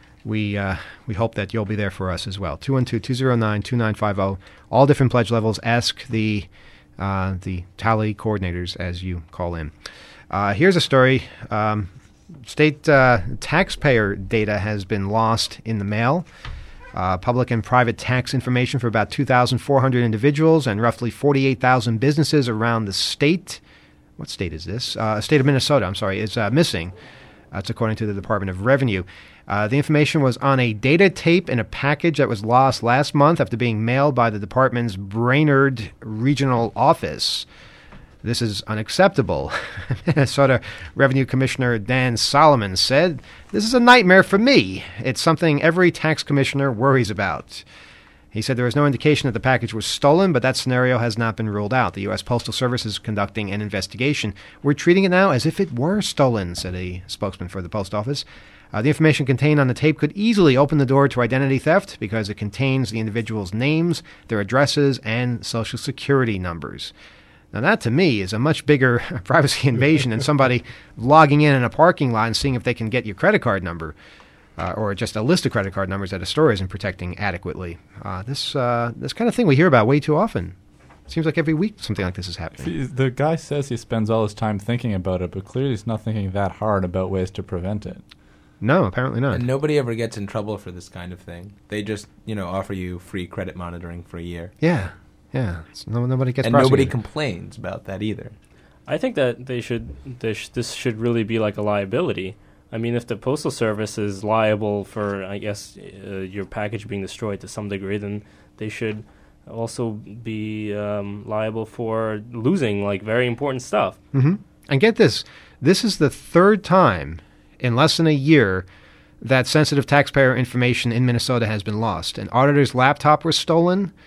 we uh, we hope that you'll be there for us as well. two one two, two zero nine, two nine five zero. All different pledge levels. Ask the uh, the tally coordinators as you call in. Uh, here's a story. Um, state uh, taxpayer data has been lost in the mail. Uh, public and private tax information for about two thousand four hundred individuals and roughly forty-eight thousand businesses around the state. What state is this? Uh, state of Minnesota, I'm sorry, is uh, missing. That's according to the Department of Revenue. Uh, the information was on a data tape in a package that was lost last month after being mailed by the department's Brainerd Regional Office. This is unacceptable. Minnesota Revenue Commissioner Dan Solomon said, "This is a nightmare for me. It's something every tax commissioner worries about." He said there was no indication that the package was stolen, but that scenario has not been ruled out. The U S Postal Service is conducting an investigation. "We're treating it now as if it were stolen," said a spokesman for the post office. Uh, the information contained on the tape could easily open the door to identity theft because it contains the individual's names, their addresses, and social security numbers. Now that, to me, is a much bigger privacy invasion than somebody logging in in a parking lot and seeing if they can get your credit card number. Uh, or just a list of credit card numbers that a store isn't protecting adequately. Uh, this uh, this kind of thing we hear about way too often. Seems like every week something like this is happening. He- The guy says he spends all his time thinking about it, but clearly he's not thinking that hard about ways to prevent it. No, apparently not. And nobody ever gets in trouble for this kind of thing. They just, you know, offer you free credit monitoring for a year. Yeah, yeah. It's no, nobody gets and nobody prosecuted. complains about that either. I think that they should. They sh- this should really be like a liability. I mean, if the Postal Service is liable for, I guess, uh, your package being destroyed to some degree, then they should also be um, liable for losing, like, very important stuff. Mm-hmm. And get this. This is the third time in less than a year that sensitive taxpayer information in Minnesota has been lost. An auditor's laptop was stolen.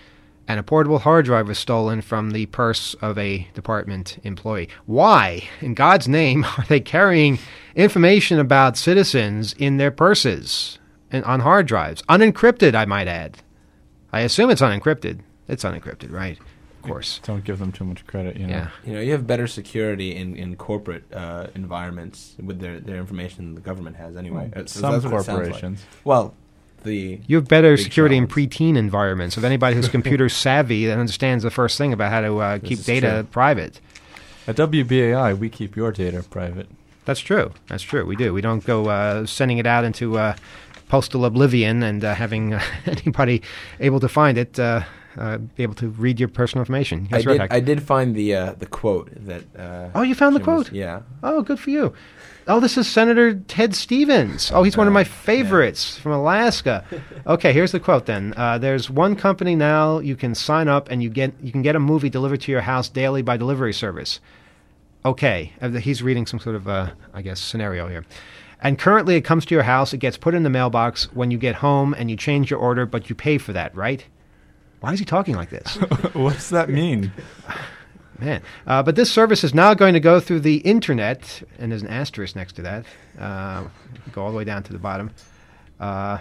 and a portable hard drive was stolen from the purse of a department employee. Why, in God's name, are they carrying information about citizens in their purses and on hard drives? Unencrypted, I might add. I assume it's unencrypted. It's unencrypted, right? Of course. Don't give them too much credit, you know. Yeah. You know, you have better security in, in corporate uh, environments with their, their information than the government has anyway. Well, Uh, so some that's what it sounds like. corporations. Well, the You have better big security in ones. preteen environments of anybody who's computer savvy that understands the first thing about how to uh, keep is data true. private. At W B A I, we keep your data private. That's true. That's true. We do. We don't go uh, sending it out into uh, postal oblivion and uh, having uh, anybody able to find it uh, uh, be able to read your personal information. I Yes, Red did, Hack. I did find the uh, the quote that. Uh, Oh, you found the Jim was- quote? yeah. Oh, good for you. Oh, this is Senator Ted Stevens. Oh, he's one of Uh, my favorites from Alaska. Okay, here's the quote then. Uh, there's one company now you can sign up and you get you can get a movie delivered to your house daily by delivery service. Okay, uh, he's reading some sort of, uh, I guess, scenario here. And currently it comes to your house, it gets put in the mailbox when you get home and you change your order, but you pay for that, right? Why is he talking like this? What does that mean? Man. Uh, but this service is now going to go through the internet, and there's an asterisk next to that. Uh, go all the way down to the bottom. Uh,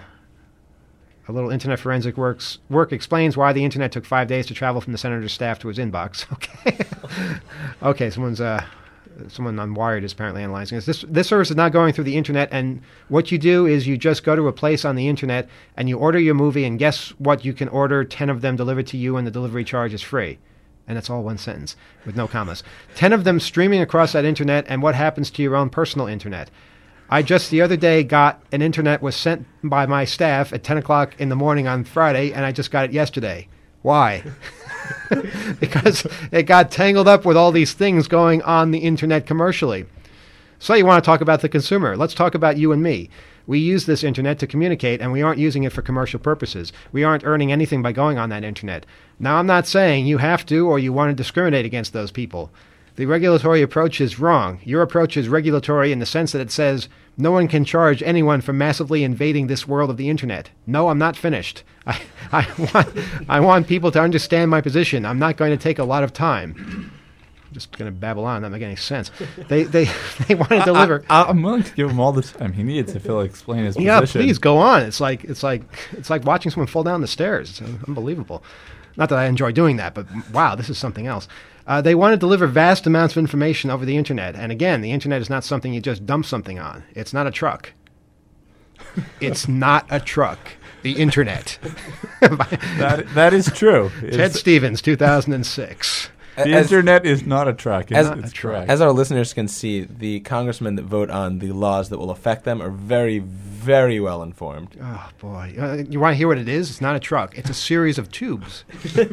a little internet forensic works work explains why the internet took five days to travel from the senator's staff to his inbox. Okay. Okay, someone's uh, someone on Wired is apparently analyzing this. this. This service is not going through the internet, and what you do is you just go to a place on the internet and you order your movie, and guess what? You can order ten of them delivered to you, and the delivery charge is free. And it's all one sentence with no commas. Ten of them streaming across that internet, and what happens to your own personal internet? I just the other day got an internet was sent by my staff at ten o'clock in the morning on Friday, and I just got it yesterday. Why? Because it got tangled up with all these things going on the internet commercially. So you want to talk about the consumer. Let's talk about you and me. We use this internet to communicate, and we aren't using it for commercial purposes. We aren't earning anything by going on that internet. Now, I'm not saying you have to or you want to discriminate against those people. The regulatory approach is wrong. Your approach is regulatory in the sense that it says no one can charge anyone for massively invading this world of the internet. No, I'm not finished. I, I want I want people to understand my position. I'm not going to take a lot of time. I'm just going to babble on. That doesn't make any sense. They they they want to deliver. I, I, I'm willing to give him all the time he needs if he'll explain his Yeah, position. please go on. It's like it's like it's like watching someone fall down the stairs. It's unbelievable. Not that I enjoy doing that, but wow, this is something else. Uh, they want to deliver vast amounts of information over the internet. And again, the internet is not something you just dump something on. It's not a truck. It's not a truck. The internet. that, that is true. Ted It's- Stevens, two thousand six. The As- internet is not a truck. It's, As, it's correct. as our listeners can see, the congressmen that vote on the laws that will affect them are very, very well informed. Oh, boy. Uh, you want to hear what it is? It's not a truck. It's a series of tubes.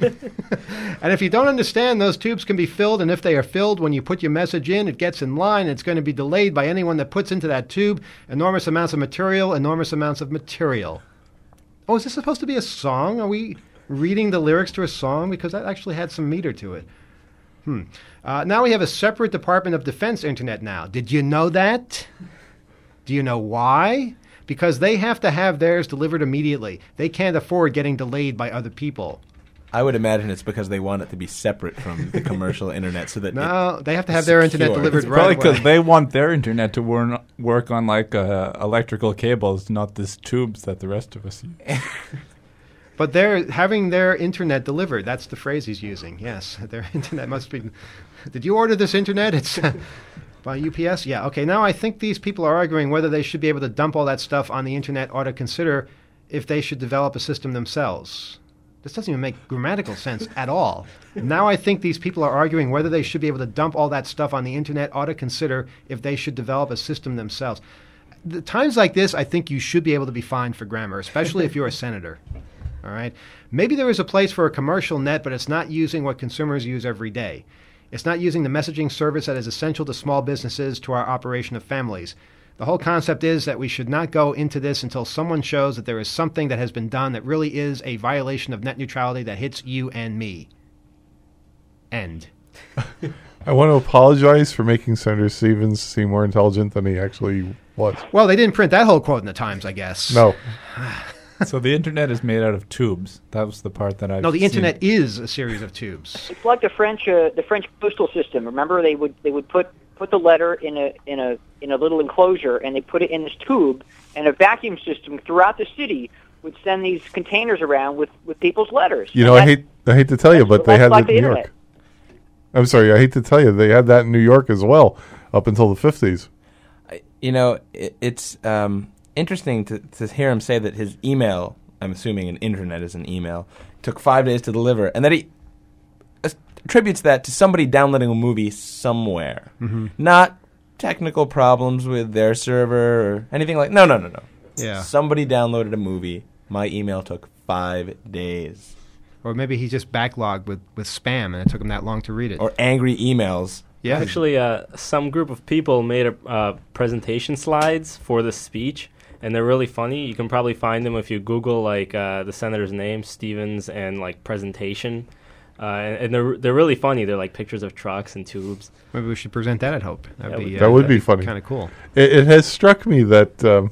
And if you don't understand, those tubes can be filled, and if they are filled, when you put your message in, it gets in line, and it's going to be delayed by anyone that puts into that tube enormous amounts of material, enormous amounts of material. Oh, is this supposed to be a song? Are we reading the lyrics to a song? Because that actually had some meter to it. Hmm. Uh, now we have a separate Department of Defense internet now. Did you know that? Do you know why? Because they have to have theirs delivered immediately. They can't afford getting delayed by other people. I would imagine it's because they want it to be separate from the commercial internet, so that No, it- they have to have it's their internet secure. delivered It's right probably away. because they want their internet to work, work on like uh, electrical cables, not these tubes that the rest of us use. But they're having their internet delivered. That's the phrase he's using. Yes, their internet must be. Did you order this internet? It's uh, by U P S? Yeah, okay. Now I think these people are arguing whether they should be able to dump all that stuff on the internet or to consider if they should develop a system themselves. This doesn't even make grammatical sense at all. Now I think these people are arguing whether they should be able to dump all that stuff on the internet or to consider if they should develop a system themselves. The times like this, I think you should be able to be fined for grammar, especially if you're a senator. All right? Maybe there is a place for a commercial net, but it's not using what consumers use every day. It's not using the messaging service that is essential to small businesses, to our operation of families. The whole concept is that we should not go into this until someone shows that there is something that has been done that really is a violation of net neutrality that hits you and me. End. I want to apologize for making Senator Stevens seem more intelligent than he actually was. Well, they didn't print that whole quote in the Times, I guess. No. So the internet is made out of tubes. That was the part that I. No, the internet is a series of tubes. It's like the French uh, the French postal system. Remember, they would they would put put the letter in a in a in a little enclosure, and they put it in this tube, and a vacuum system throughout the city would send these containers around with, with people's letters. You know, And I that- hate I hate to tell you, but they that's had like that in the New internet. York. I'm sorry, I hate to tell you, they had that in New York as well up until the fifties. I- You know, it, it's um, interesting to, to hear him say that his email, I'm assuming an internet is an email, took five days to deliver, and that he as- attributes that to somebody downloading a movie somewhere. Mm-hmm. Not technical problems with their server or anything like No, no, no, no. Yeah. Somebody downloaded a movie. My email took five days. Or maybe he just backlogged with, with spam, and it took him that long to read it. Or angry emails. Yeah. Actually, uh, some group of people made a, uh, presentation slides for this speech, and they're really funny. You can probably find them if you Google like uh, the senator's name, Stevens, and like presentation, uh, and, and they're they're really funny. They're like pictures of trucks and tubes. Maybe we should present that at Hope. That'd That be, would- uh, That would that'd be funny. Kind of cool. It, it has struck me that. Um,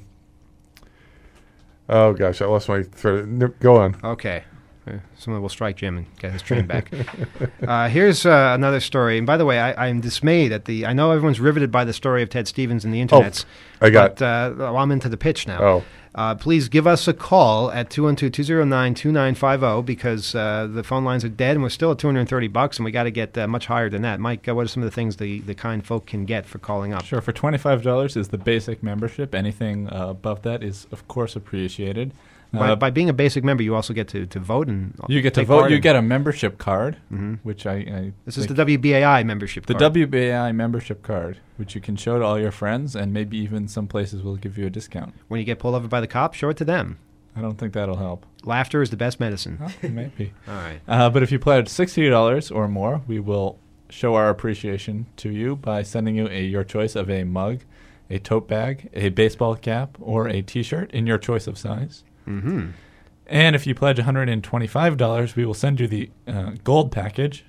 oh gosh, I lost my thread. N- Go on. Okay. Uh, Someone will strike Jim and get his train back. uh, here's uh, another story. And by the way, I, I'm dismayed at the. I know everyone's riveted by the story of Ted Stevens and the internets. I got- But uh, well, I'm into the pitch now. Oh. Uh, please give us a call at two one two, two zero nine, two nine five zero because uh, the phone lines are dead and we're still at two hundred thirty bucks and we got to get uh, much higher than that. Mike, uh, what are some of the things the, the kind folk can get for calling up? Sure, for twenty-five dollars is the basic membership. Anything uh, above that is, of course, appreciated. By, Uh, by being a basic member, you also get to, to vote and you get to take vote. part You in- get a membership card, Mhm. which I. I This is think- the W B A I membership The card. W B A I membership card, which you can show to all your friends, and maybe even some places will give you a discount. When you get pulled over by the cops, show it to them. I don't think that'll help. Laughter is the best medicine. Oh, maybe. All right. Uh, but if you pledge sixty dollars or more, we will show our appreciation to you by sending you a your choice of a mug, a tote bag, a baseball cap, or a T-shirt in your choice of size. Mm-hmm. And if you pledge one hundred twenty-five dollars, we will send you the uh, gold package,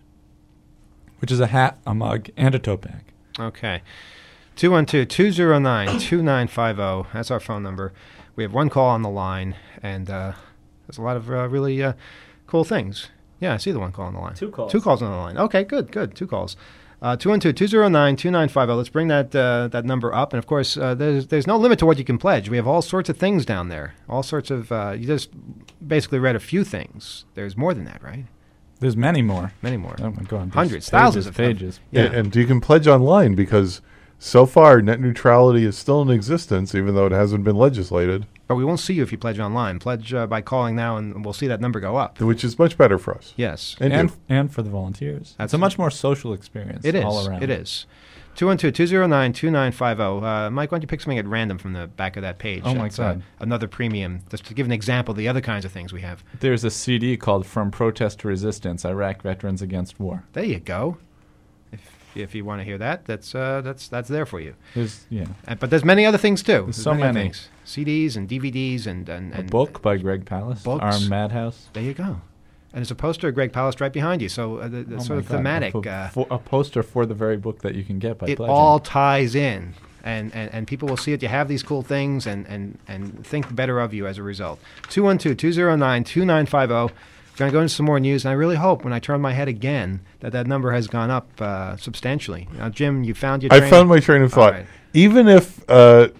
which is a hat, a mug, and a tote bag. Okay. two one two, two zero nine, two nine five zero. That's our phone number. We have one call on the line, and uh, there's a lot of uh, really uh, cool things. Yeah, I see the one call on the line. Two calls. Two calls on the line. Okay, good, good. Two calls. Uh, two one two, two zero nine, two nine five zero. Let's bring that uh, that number up. And, of course, uh, there's, there's no limit to what you can pledge. We have all sorts of things down there. All sorts of uh, – you just basically read a few things. There's more than that, right? There's many more. Many more. Oh, my God. There's Hundreds, pages, thousands of pages. Yeah. And, and you can pledge online because so far net neutrality is still in existence, even though it hasn't been legislated, But we won't see you if you pledge online. Pledge uh, by calling now, and we'll see that number go up. which is much better for us. Yes. And, And, you. and for the volunteers. That's It's a much more social experience It is. all around. It is. two one two, two zero nine, two nine five zero. Uh, Mike, why don't you pick something at random from the back of that page? Oh, my That's, uh, God. another premium. Just to give an example of the other kinds of things we have. There's a C D called From Protest to Resistance, Iraq Veterans Against War. There you go. If if you want to hear that, that's uh, that's that's there for you. There's, yeah. Uh, but there's many other things too. There's so other many. things. C Ds and D V Ds and and, A and book by Greg Palast, books. Armed Madhouse. There you go. And there's a poster of Greg Palast right behind you. So uh, the, the Oh sort my of God, thematic. A, po- Uh, for, a poster for the very book that you can get by it pledging. all ties in, and, and, and people will see that you have these cool things and, and, and think better of you as a result. two one two, two zero nine, two nine five zero. We're going to go into some more news, and I really hope when I turn my head again that that number has gone up uh, substantially. Now, Jim, you found your I train? found my train of All thought. right. Even if uh,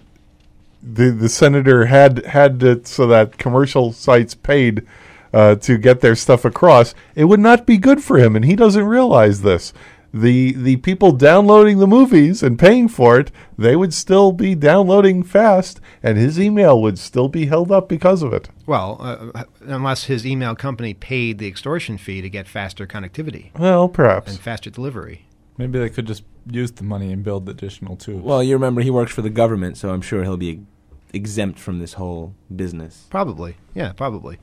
the the senator had had it so that commercial sites paid uh, to get their stuff across, it would not be good for him, and he doesn't realize this. The the people downloading the movies and paying for it, they would still be downloading fast, and his email would still be held up because of it. Well, uh, unless his email company paid the extortion fee to get faster connectivity Well, perhaps. and faster delivery. Maybe they could just use the money and build additional tubes. Well, you remember he works for the government, so I'm sure he'll be exempt from this whole business. Probably, yeah, probably.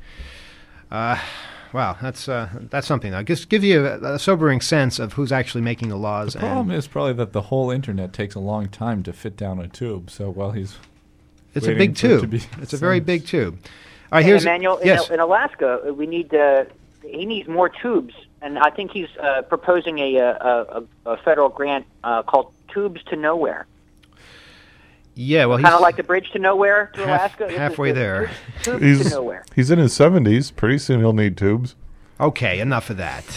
Uh, wow, that's uh, that's something. Though. Just give you a, a sobering sense of who's actually making the laws. the problem and is probably that the whole internet takes a long time to fit down a tube. So while he's it's a waiting big for it to tube. be It's a very sent. big tube. All right, Hey, here's Emmanuel, yes. in, in Alaska, uh, we need uh, he needs more tubes, and I think he's uh, proposing a, a, a, a federal grant uh, called Tubes to Nowhere. Yeah, well, he's Kind of like the bridge to nowhere to half- Alaska. This is halfway the there. bridge to He's nowhere. he's in his seventies. Pretty soon he'll need tubes. Okay, enough of that.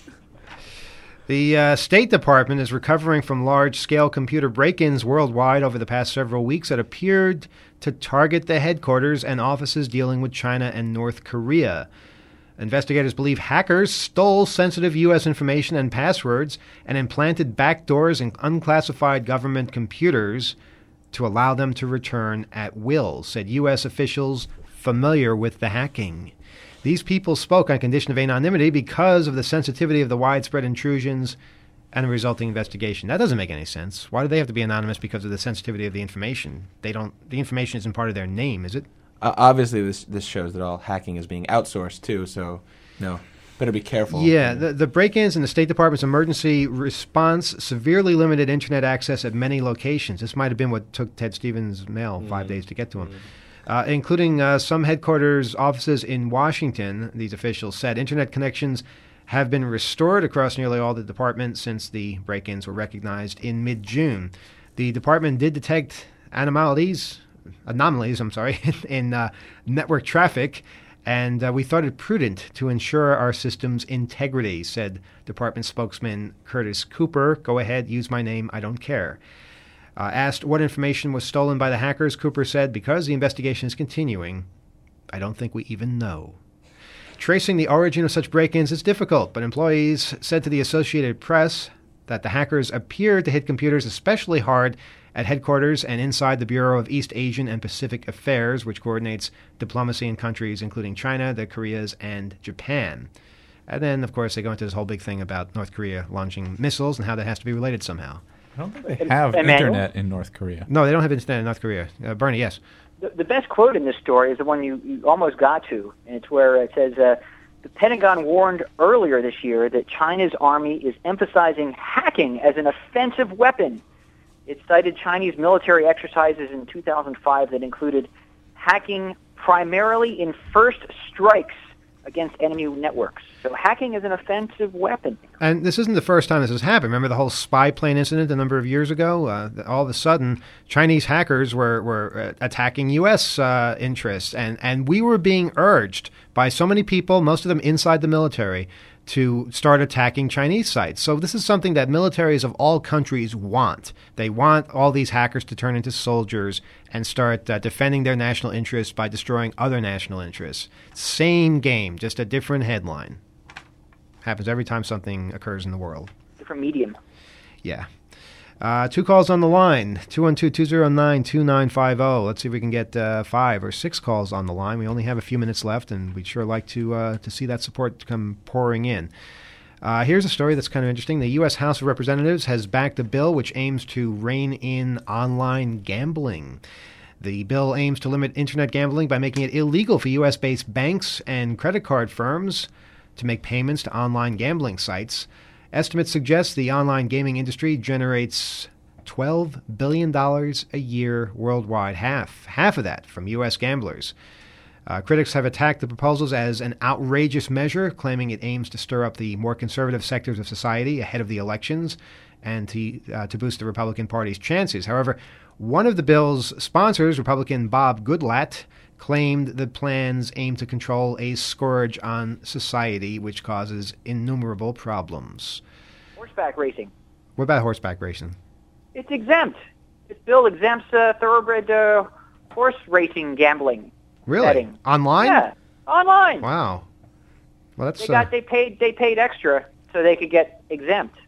The uh, State Department is recovering from large-scale computer break-ins worldwide over the past several weeks that appeared to target the headquarters and offices dealing with China and North Korea. Investigators believe hackers stole sensitive U S information and passwords and implanted backdoors in unclassified government computers to allow them to return at will, said U S officials familiar with the hacking. These people spoke on condition of anonymity because of the sensitivity of the widespread intrusions and the resulting investigation. That doesn't make any sense. Why do they have to be anonymous because of the sensitivity of the information? They don't. The information isn't part of their name, is it? Uh, obviously, this this shows that all hacking is being outsourced too. So, no, better be careful. Yeah, the, the break-ins in the State Department's emergency response severely limited internet access at many locations. This might have been what took Ted Stevens' mail Mm. five days to get to him. Uh, including uh, some headquarters offices in Washington, these officials said. Internet connections have been restored across nearly all the departments since the break-ins were recognized in mid-June. The department did detect anomalies, anomalies, I'm sorry, in uh, network traffic, and uh, we thought it prudent to ensure our system's integrity, said department spokesman Curtis Cooper. Go ahead, use my name, I don't care. Uh, asked what information was stolen by the hackers, Cooper said, because the investigation is continuing, I don't think we even know. Tracing the origin of such break-ins is difficult, but employees said to the Associated Press that the hackers appeared to hit computers especially hard at headquarters and inside the Bureau of East Asian and Pacific Affairs, which coordinates diplomacy in countries including China, the Koreas, and Japan. And then, of course, they go into this whole big thing about North Korea launching missiles and how that has to be related somehow. I don't think they have Emmanuel? internet in North Korea. No, they don't have internet in North Korea. Uh, Bernie, yes. The, the best quote in this story is the one you, you almost got to, and it's where it says, uh, the Pentagon warned earlier this year that China's army is emphasizing hacking as an offensive weapon. It cited Chinese military exercises in two thousand five that included hacking primarily in first strikes against enemy networks. So hacking is an offensive weapon. And this isn't the first time this has happened. Remember the whole spy plane incident a number of years ago? Uh, all of a sudden, Chinese hackers were, were uh, attacking U S uh, interests, and, and we were being urged by so many people, most of them inside the military, to start attacking Chinese sites. So this is something that militaries of all countries want. They want all these hackers to turn into soldiers and start uh, defending their national interests by destroying other national interests. Same game, just a different headline. Happens every time something occurs in the world. Different medium. Yeah. Uh, two calls on the line, two one two, two zero nine, two nine five zero. Let's see if we can get uh, five or six calls on the line. We only have a few minutes left, and we'd sure like to uh, to see that support come pouring in. Uh, here's a story that's kind of interesting. The U S House of Representatives has backed a bill which aims to rein in online gambling. The bill aims to limit internet gambling by making it illegal for U S-based banks and credit card firms to make payments to online gambling sites. Estimates suggest the online gaming industry generates twelve billion dollars a year worldwide, half, half of that from U S gamblers. Uh, critics have attacked the proposals as an outrageous measure, claiming it aims to stir up the more conservative sectors of society ahead of the elections and to, uh, to boost the Republican Party's chances. However, one of the bill's sponsors, Republican Bob Goodlatte, claimed the plans aim to control a scourge on society, which causes innumerable problems. Horseback racing. What about horseback racing? It's exempt. This bill exempts uh, thoroughbred uh, horse racing gambling. Really? Betting. Online? Yeah, online. Wow. Well, that's They got uh, they paid they paid extra so they could get exempt.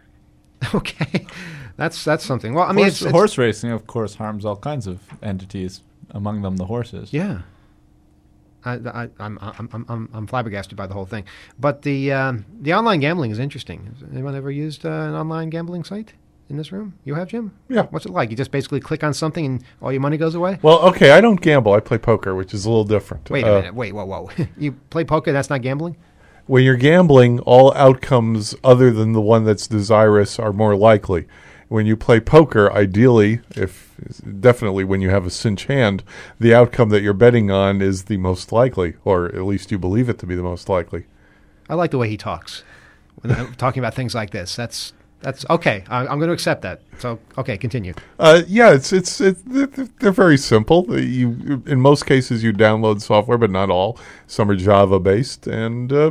okay. That's that's something. Well, I mean, horse, it's, it's, horse racing, of course, harms all kinds of entities, among them the horses. Yeah. I, I, I'm, I'm, I'm, I'm flabbergasted by the whole thing. But the um, the online gambling is interesting. Has anyone ever used uh, an online gambling site in this room? You have, Jim? Yeah. What's it like? You just basically click on something and all your money goes away? Well, okay, I don't gamble. I play poker, which is a little different. Wait a Uh, minute. Wait, whoa, whoa. You play poker, that's not gambling? When you're gambling, all outcomes other than the one that's desirous are more likely. When you play poker, ideally, if definitely when you have a cinch hand, the outcome that you're betting on is the most likely, or at least you believe it to be the most likely. I like the way he talks when I'm talking about things like this. That's That's okay. I, I'm going to accept that. So, okay, continue. Uh, yeah, it's it's it, they're, they're very simple. You in most cases you download software, but not all. Some are Java based, and uh,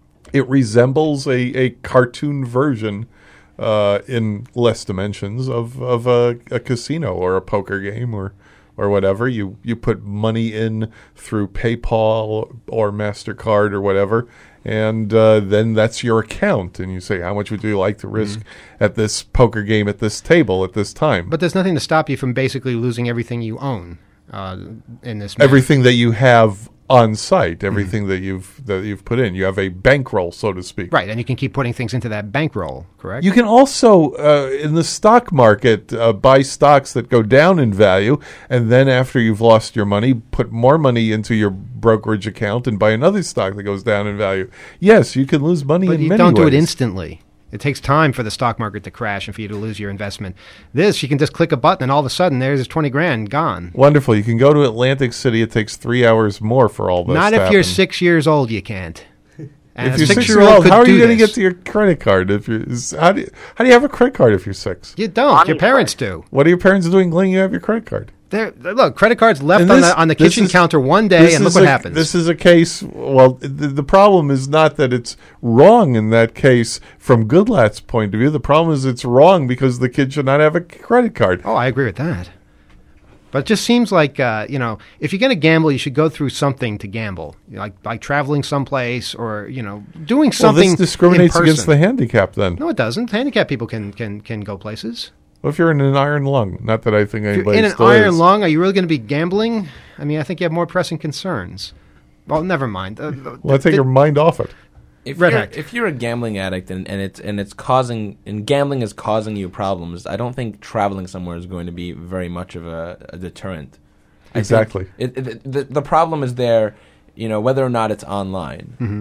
it resembles a, a cartoon version uh, in less dimensions of of a, a casino or a poker game or or whatever. You you put money in through PayPal or MasterCard or whatever. And uh, then that's your account, and you say, how much would you like to risk mm-hmm. at this poker game at this table at this time? But there's nothing to stop you from basically losing everything you own uh, in this manner. Everything that you have on site, everything mm-hmm. that you've that you've put in. You have a bankroll, so to speak. Right, and you can keep putting things into that bankroll, correct? You can also, uh, in the stock market, uh, buy stocks that go down in value, and then after you've lost your money, put more money into your brokerage account and buy another stock that goes down in value. Yes, you can lose money but in you many don't ways. do it instantly. It takes time for the stock market to crash and for you to lose your investment. This, you can just click a button and all of a sudden there's twenty grand gone. Wonderful. You can go to Atlantic City. It takes three hours more for all this Not to if happen. you're six years old, you can't. And if a you're six-year-old six years old, could how are do you going to this. get to your credit card? If you're, is- how, do you, how do you have a credit card if you're six? You don't. Your parents do. What are your parents doing letting you have your credit card? They're, look, credit cards left And on this- the on the this kitchen is- counter one day, this and look is what a- happens. This is a case, well, the, the problem is not that it's wrong in that case from Goodlat's point of view. The problem is it's wrong because the kid should not have a credit card. Oh, I agree with that. But it just seems like, uh, you know, if you're going to gamble, you should go through something to gamble, you know, like like traveling someplace or, you know, doing Well, something this discriminates in against person. the handicapped then. No, it doesn't. Handicapped people can, can, can go places. Well, if you're in an iron lung, not that I think If anybody you're in an still iron is. lung, are you really going to be gambling? I mean, I think you have more pressing concerns. Well, never mind. Uh, Well, I take your mind off it. If Red you're, Hack. if you're a gambling addict and, and it's and it's causing and gambling is causing you problems, I don't think traveling somewhere is going to be very much of a, a deterrent. I think Exactly. It, it, the the problem is there, you know, whether or not it's online. Mm-hmm.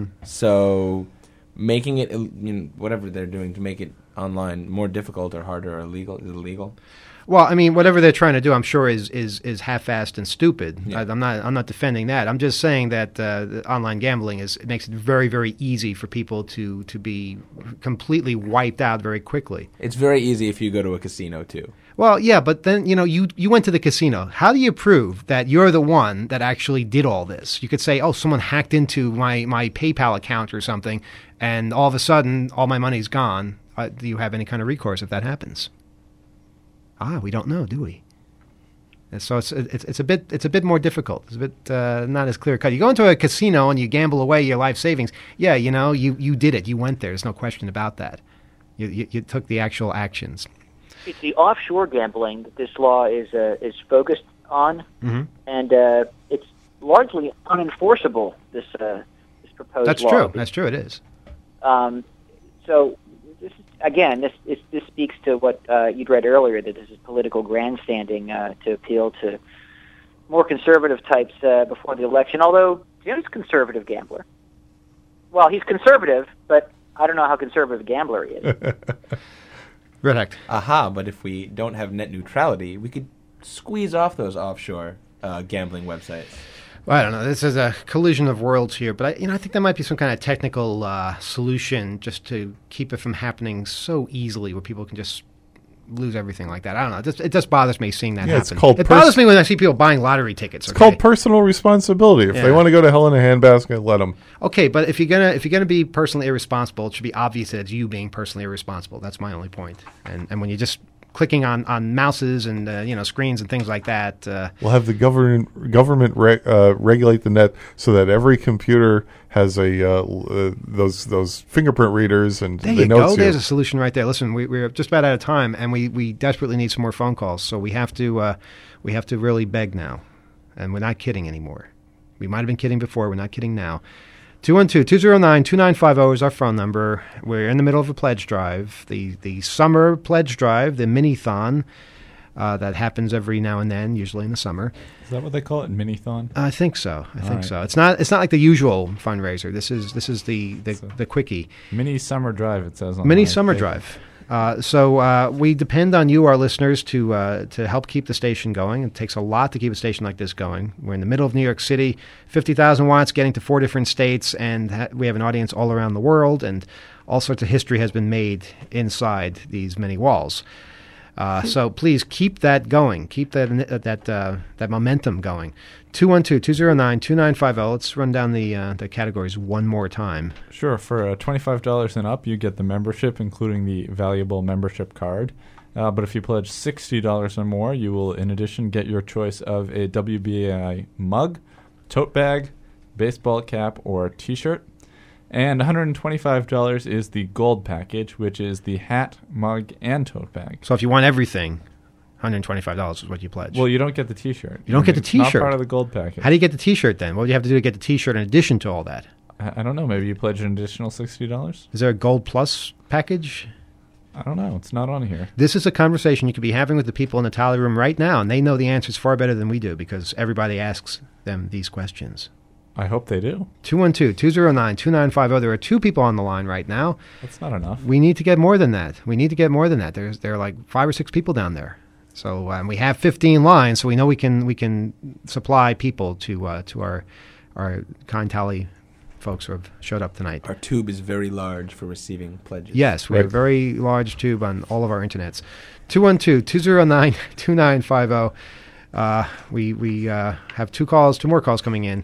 So making it, you know, whatever they're doing to make it online more difficult or harder or illegal is illegal. Well, I mean, whatever they're trying to do, I'm sure is is, is half-assed and stupid. Yeah. I, I'm not I'm not defending that. I'm just saying that uh, the online gambling is it makes it very very easy for people to to be completely wiped out very quickly. It's very easy if you go to a casino too. Well, yeah, but then you know you you went to the casino. How do you prove that you're the one that actually did all this? You could say, oh, someone hacked into my my PayPal account or something, and all of a sudden all my money's gone. Uh, do you have any kind of recourse if that happens? Ah, we don't know, do we? And so it's it's it's a bit it's a bit more difficult. It's a bit uh, not as clear cut. You go into a casino and you gamble away your life savings. Yeah, you know you, you did it. You went there. There's no question about that. You you, you took the actual actions. It's the offshore gambling that this law is uh, is focused on, Mm-hmm. and uh, it's largely unenforceable. This uh, this proposed That's law. true. That's true. It is. Um, so, this is, again, this, this this speaks to what uh, you'd read earlier, that this is political grandstanding uh, to appeal to more conservative types uh, before the election. Although Jim's a conservative gambler. Well, he's conservative, but I don't know how conservative a gambler he is. Correct. Aha, but if we don't have net neutrality, we could squeeze off those offshore uh, gambling websites. Well, I don't know. This is a collision of worlds here, but I, you know, I think there might be some kind of technical uh, solution just to keep it from happening so easily, where people can just lose everything like that. I don't know. It just, it just bothers me seeing that Yeah, it's happen. called it pers- bothers me when I see people buying lottery tickets. It's okay? called personal responsibility. If Yeah. they want to go to hell in a handbasket, let them. Okay, but if you're gonna if you're gonna be personally irresponsible, it should be obvious that it's you being personally irresponsible. That's my only point. And and when you're just clicking on, on mouses and uh, you know screens and things like that, uh, We'll have the government government re- uh, regulate the net so that every computer has a uh, uh, those those fingerprint readers and there they you know go. it's you. There's a solution right there. Listen, we, we're just about out of time, and we, we desperately need some more phone calls. So we have to uh, we have to really beg now, and we're not kidding anymore. We might have been kidding before. We're not kidding now. two one two, two zero nine, two nine five zero is our phone number. We're in the middle of a pledge drive, the the summer pledge drive, the mini-thon uh, that happens every now and then, usually in the summer. Is that what they call it, mini-thon? I think so. I All think right. so. It's not it's not like the usual fundraiser. This is this is the the, So- the quickie. Mini summer drive, it says on Mini my summer paper. drive. Uh, so uh, we depend on you, our listeners, to uh, to help keep the station going. It takes a lot to keep a station like this going. We're in the middle of New York City, fifty thousand watts, getting to four different states, and ha- we have an audience all around the world. And all sorts of history has been made inside these many walls. Uh, so please keep that going. Keep that uh, that uh, that momentum going. two one two, two zero nine, two nine five zero. Let's run down the uh, the categories one more time. Sure. For uh, twenty-five dollars and up, you get the membership, including the valuable membership card. Uh, but if you pledge sixty dollars or more, you will, in addition, get your choice of a W B A I mug, tote bag, baseball cap, or T-shirt. And one hundred twenty-five dollars is the gold package, which is the hat, mug, and tote bag. So if you want everything, one hundred twenty-five dollars is what you pledge. Well, you don't get the T-shirt. You don't get the It's not T-shirt. part of the gold package. How do you get the T-shirt then? What do you have to do to get the T-shirt in addition to all that? I, I don't know. Maybe you pledge an additional sixty dollars? Is there a Gold Plus package? I don't know. It's not on here. This is a conversation you could be having with the people in the tally room right now, and they know the answers far better than we do because everybody asks them these questions. I hope they do. two one two, two zero nine, two nine five zero. There are two people on the line right now. That's not enough. We need to get more than that. We need to get more than that. There's there are like five or six people down there. So um, we have fifteen lines, so we know we can we can supply people to uh, to our our kind tally folks who have showed up tonight. Our tube is very large for receiving pledges. Yes, we have a very large tube on all of our internets. two one two, two zero nine, two nine five zero. Uh, we we uh, have two calls, two more calls coming in,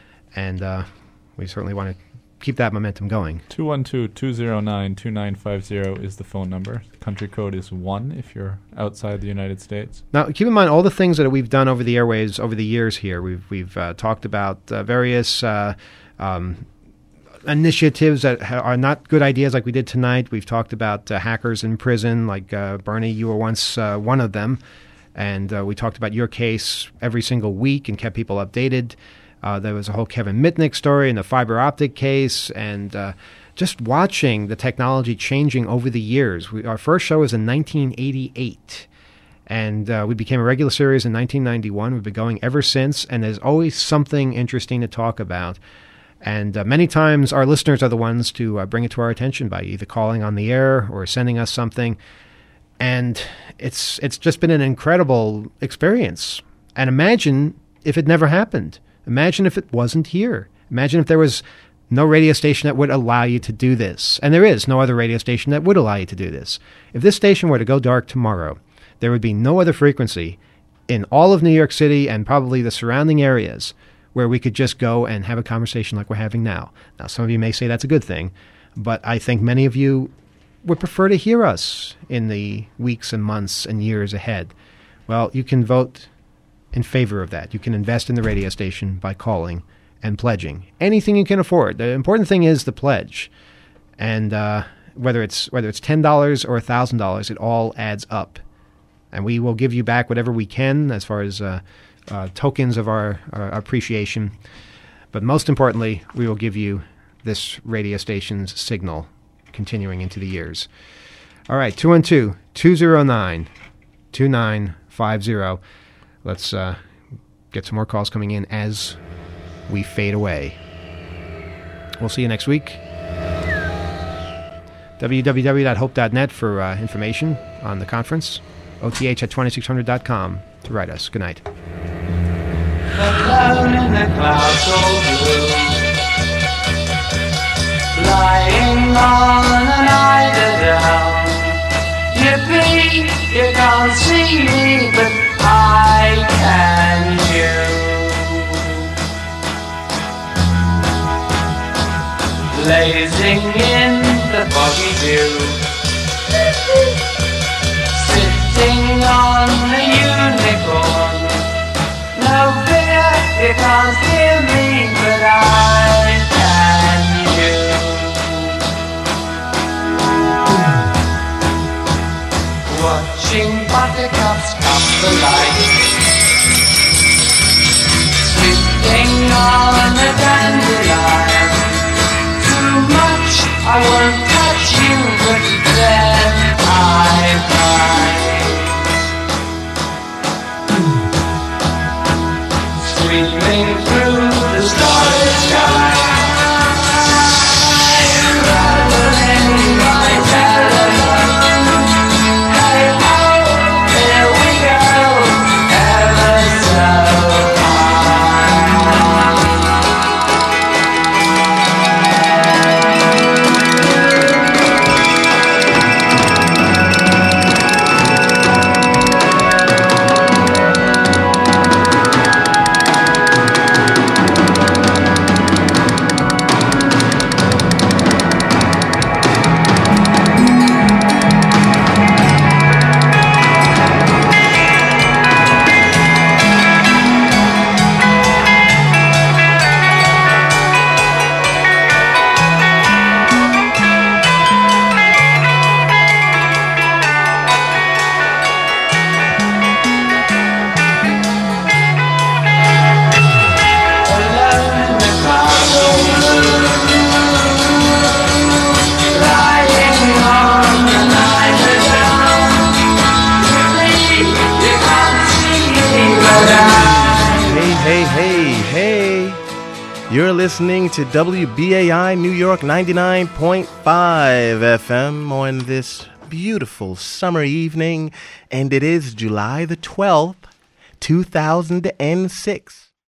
and uh, we certainly want to keep that momentum going. two one two, two zero nine, two nine five zero is the phone number. The country code is one if you're outside the United States. Now, keep in mind all the things that we've done over the airwaves over the years here. We've we've uh, talked about uh, various uh, um, initiatives that ha- are not good ideas like we did tonight. We've talked about uh, hackers in prison, like uh, Bernie, you were once uh, one of them. And uh, we talked about your case every single week and kept people updated. Uh, there was a whole Kevin Mitnick story and the fiber optic case, and uh, just watching the technology changing over the years. We, our first show was in nineteen eighty-eight, and uh, we became a regular series in nineteen ninety-one. We've been going ever since, and there's always something interesting to talk about. And uh, many times our listeners are the ones to uh, bring it to our attention by either calling on the air or sending us something. And it's it's just been an incredible experience. And imagine if it never happened. Imagine if it wasn't here. Imagine if there was no radio station that would allow you to do this. And there is no other radio station that would allow you to do this. If this station were to go dark tomorrow, there would be no other frequency in all of New York City and probably the surrounding areas where we could just go and have a conversation like we're having now. Now, some of you may say that's a good thing, but I think many of you would prefer to hear us in the weeks and months and years ahead. Well, you can vote in favor of that. You can invest in the radio station by calling and pledging anything you can afford. The important thing is the pledge, and uh, whether it's whether it's ten dollars or a thousand dollars, it all adds up, and we will give you back whatever we can as far as uh, uh, tokens of our, our appreciation. But most importantly, we will give you this radio station's signal, continuing into the years. All right, two one two, two zero nine, two nine five zero. Let's uh, get some more calls coming in as we fade away. We'll see you next week. w w w dot hope dot net for uh, information on the conference. O T H at twenty-six hundred dot com to write us. Good night. Alone in the clouds so blue, lying on an eider down. Yippee, you can't see me, but I can you. Blazing in the foggy dew, sitting on the unicorn. No fear, you can't hear me, but I can you. Watching buttercups come to life, sitting on a dandelion. Too much, I won't touch you, but then I cry. Streaming through the starry sky, rattling my telephone. Hey ho, here we go. You're listening to W B A I New York ninety-nine point five F M on this beautiful summer evening, and it is July the twelfth, two thousand six.